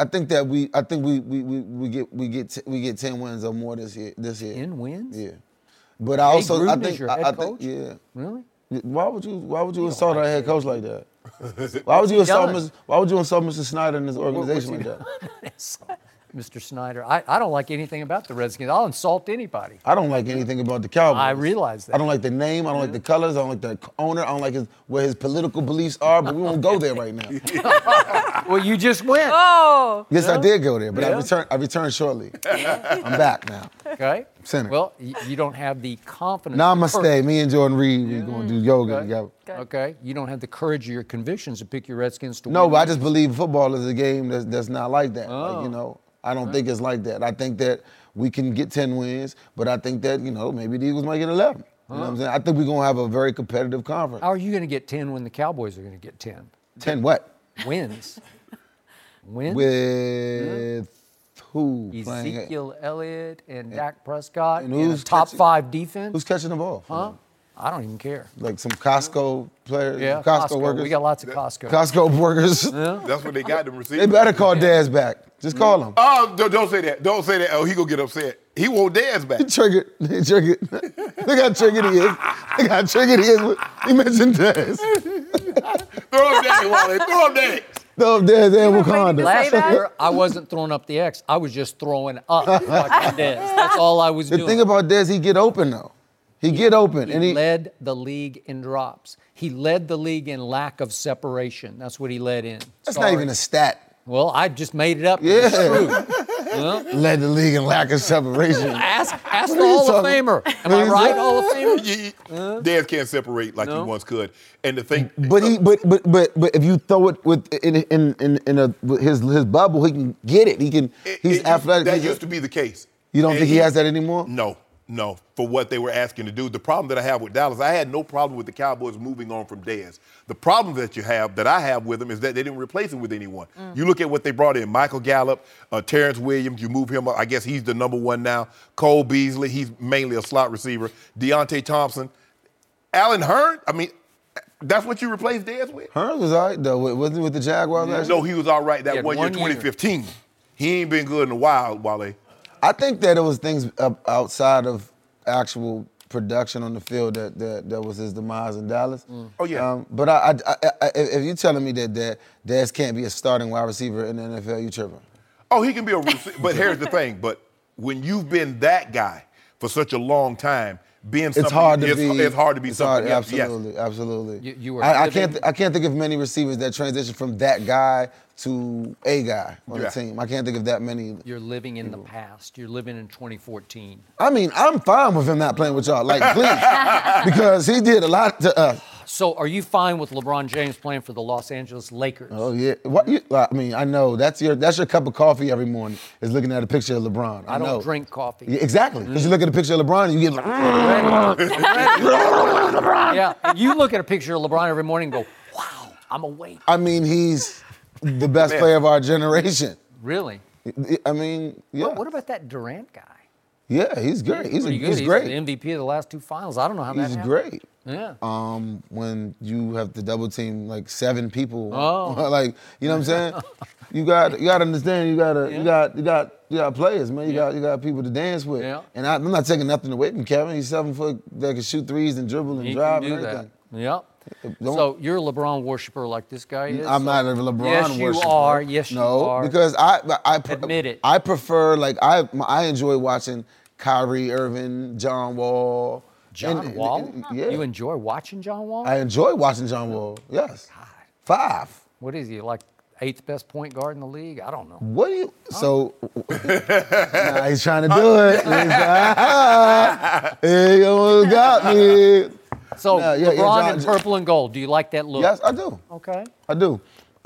we get 10 wins or more this year. 10 wins? Yeah. But I also Gruden I is think your I head think coach? yeah. Really? Why would you insult our head coach like that? Why would you insult Mr. Snyder and his organization like that? Mr. Snyder. I don't like anything about the Redskins. I'll insult anybody. I don't like anything about the Cowboys. I realize that. I don't like the name. I don't like the colors. I don't like the owner. I don't like where his political beliefs are. But we won't go there right now. Well, you just went. Oh. Yes, I did go there, but Yeah. I returned shortly. I'm back now. Okay. Center. Well, you don't have the confidence. Namaste. Me and Jordan Reed, we're going to do yoga together. Okay. You don't have the courage of your convictions to pick your Redskins to win. No, but I just believe football is a game that's not like that. I don't think it's like that. I think that we can get 10 wins, but I think that, maybe the Eagles might get 11. You know what I'm saying? I think we're going to have a very competitive conference. How are you going to get 10 when the Cowboys are going to get 10? 10 what? Wins. Wins? With who playing? Ezekiel Elliott and Dak Prescott And and who's a top catching- 5 defense? Who's catching the ball? Huh? I don't even care. Like some Costco players? Yeah, Costco workers? We got lots of Costco. Costco workers. That's what they got them receivers. They better call Daz back. Just call him. Oh, don't say that. Don't say that. Oh, he gonna get upset. He want Daz back. He triggered. Look how triggered he is. Look how triggered he is. He mentioned Daz. Throw him down, Wally. Throw him down. No, Daz and Wakanda. Last that? year, I wasn't throwing up the X. I was just throwing up like I did. That's all I was The doing. thing about Dez, he get open though. He get open, and He he led the league in drops. He led the league in lack of separation. That's what he led in. that's not even a stat. Well, I just made it up. Yeah. It's true. Led the league in lack of separation. Ask the are you Hall of talking- Famer. Am what are I you right, talking- Hall of Famer? Daz can't separate like he once could. And the thing, But if you throw it with his bubble, he can get it. He's athletic. That used to be the case. You don't think he has that anymore? No. No, for what they were asking to do. The problem that I have with Dallas, I had no problem with the Cowboys moving on from Dez. The problem that I have with them is that they didn't replace him with anyone. You look at what they brought in: Michael Gallup, Terrence Williams. You move him up. I guess he's the number one now. Cole Beasley, he's mainly a slot receiver. Deontay Thompson, Allen Hurns. I mean, that's what you replaced Dez with? Hurns was all right, though. Wasn't he with the Jaguars last year? No, he was all right that one year, 2015. He ain't been good in a while, Wale. I think that it was things outside of actual production on the field that was his demise in Dallas. Oh, yeah. But if you're telling me that Dez can't be a starting wide receiver in the NFL, you tripping. Oh, he can be a receiver. But here's the thing. But when you've been that guy for such a long time, being something, it's hard to be something else. Absolutely. You were I can't think of many receivers that transition from that guy to a guy on the team. I can't think of that many. You're living in the past. You're living in 2014. I mean, I'm fine with him not playing with y'all. Like, please. Because he did a lot to us. So are you fine with LeBron James playing for the Los Angeles Lakers? Oh, yeah. I know. That's your cup of coffee every morning is looking at a picture of LeBron. I don't drink coffee. Yeah, exactly. Because you look at a picture of LeBron and you get like, yeah. And you look at a picture of LeBron every morning and go, wow, I'm awake. I mean, he's the best player of our generation. Really? I mean, yeah. What about that Durant guy? Yeah, he's great. He's great. He's the MVP of the last two finals. I don't know how that happened. He's great. Yeah. When you have to double team like 7 people, Oh. like, you know what I'm saying? you got to understand. You got players, man. You got people to dance with. Yeah. And I'm not taking nothing away from Kevin. He's 7 foot that can shoot threes and dribble and drive and everything. Yep. So you're a LeBron worshiper like this guy is? I'm not a LeBron worshiper. Yes, you are. Yes, you are. No, because I admit it. I prefer, like, I enjoy watching Kyrie Irving, John Wall. John Wall? Yeah. You enjoy watching John Wall? I enjoy watching John Wall. Yes. God. 5. What is he, like 8th best point guard in the league? I don't know. What do you? So, nah, he's trying to do it. He almost got me. So, LeBron in purple and gold. Do you like that look? Yes, I do. Okay. I do.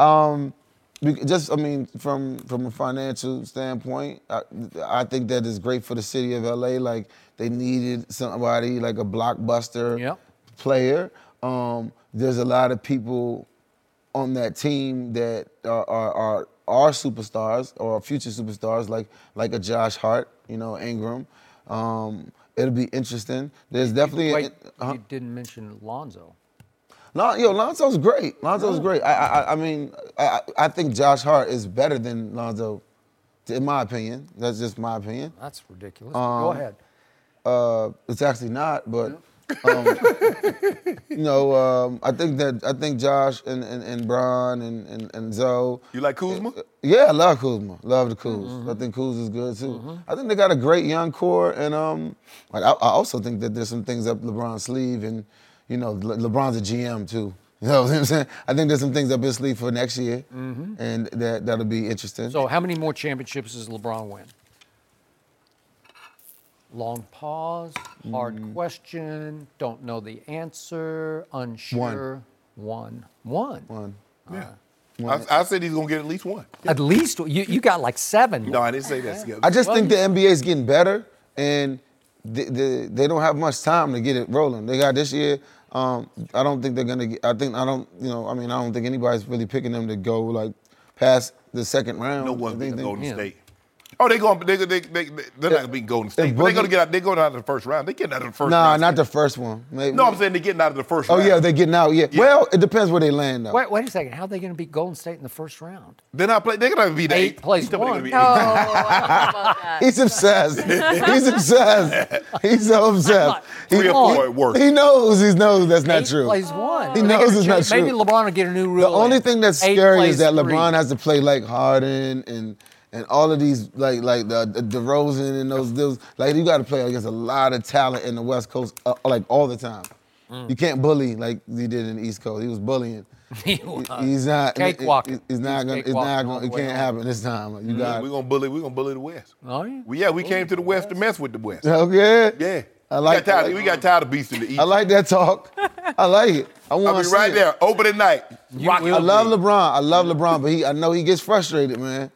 From a financial standpoint, I think that is great for the city of LA. Like, they needed somebody like a blockbuster player. There's a lot of people on that team that are superstars or future superstars, like a Josh Hart, Ingram. It'll be interesting. There's definitely. You didn't mention Lonzo. Lonzo's great. Lonzo's great. I think Josh Hart is better than Lonzo, in my opinion. That's just my opinion. That's ridiculous. Go ahead. It's actually not, but I think Josh and Bron and Zoe. You like Kuzma? Yeah, I love Kuzma. Love the Kuz. I think Kuz is good too. I think they got a great young core, and I also think that there's some things up LeBron's sleeve, and LeBron's a GM too. You know what I'm saying? I think there's some things up his sleeve for next year, and that'll be interesting. So how many more championships does LeBron win? Long pause, hard question, don't know the answer, unsure. One. Yeah. I said he's going to get at least one. At least? You got like 7. No, I didn't say that. I just think the NBA is getting better, and they don't have much time to get it rolling. They got this year. I don't think they're going to get, I don't think anybody's really picking them to go like past the second round. No one's beating Golden State. Oh, they're not going to beat Golden State. But they're going to get out. They're going out of the first round. They're getting out of the first round. Nah, not the first one. Maybe. No, I'm saying they're getting out of the first round. Oh, yeah, they're getting out. Yeah. Well, it depends where they land, though. Wait a second. How are they going to beat Golden State in the first round? They're not playing. They're going to be the 8 plays 1. No, I don't know about that. He's obsessed. He's obsessed. He's so obsessed. 3 or 4 at work. He knows that's not 8 true. plays 1. He knows it's not true. Maybe LeBron will get a new rule. The only thing that's scary is that LeBron has to play like Harden and all of these like the DeRozan and those like you got to play against a lot of talent in the West Coast like all the time. You can't bully like he did in the East Coast. He was bullying. He's not. Cakewalking. It's not going. It can't happen this time. You got. We're gonna bully the West. Oh yeah. We came to the West to mess with the West. Okay. Yeah. We got tired of beasting the East. I like that talk. I like it. I'll be right there, opening night. I love LeBron. But I know he gets frustrated, man.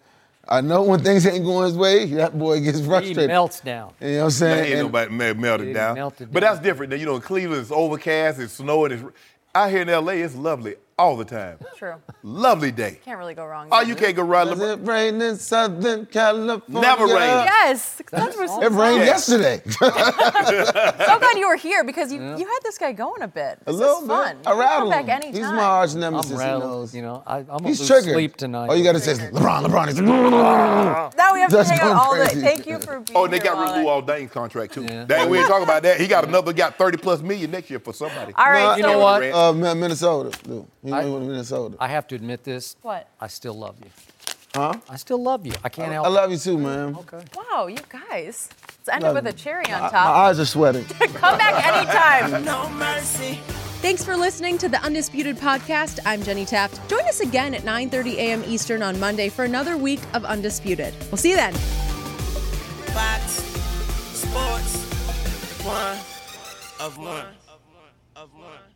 I know when things ain't going his way, that boy gets frustrated. He melts down. You know what I'm saying? Ain't nobody melted down. melted But down. that's different. You know, in Cleveland, it's overcast, it's snowing. Out here in L.A., it's lovely all the time. True. Lovely day. Can't really go wrong. Oh, you can't go right. Does it rain in Southern California? Never rain. Yes. That's It rained yesterday. So glad you were here because you had this guy going a bit. A This little is bit. fun. I rattle Come back him. anytime. He's my arch nemesis. I'm He rattled. knows. You know, I'm gonna He's lose triggered. sleep tonight. All you got to say is LeBron. He's Now we have to That's hang out going all day. crazy. Thank you for being Oh, and they here, got rid of Wale. Luol Deng's contract, too. Yeah. We ain't talking about that. He got got 30+ million next year for somebody. All right, You know what? Minnesota. Dude. He went to Minnesota. I have to admit this. What? I still love you. Huh? I still love you. I can't help I it. love you too, man. Okay. Wow, you guys. Let's end it Love with you. a cherry on My top. eyes are sweating. Come back anytime. No mercy. Thanks for listening to the Undisputed Podcast. I'm Jenny Taft. Join us again at 9:30 a.m. Eastern on Monday for another week of Undisputed. We'll see you then. Fox Sports. One of one.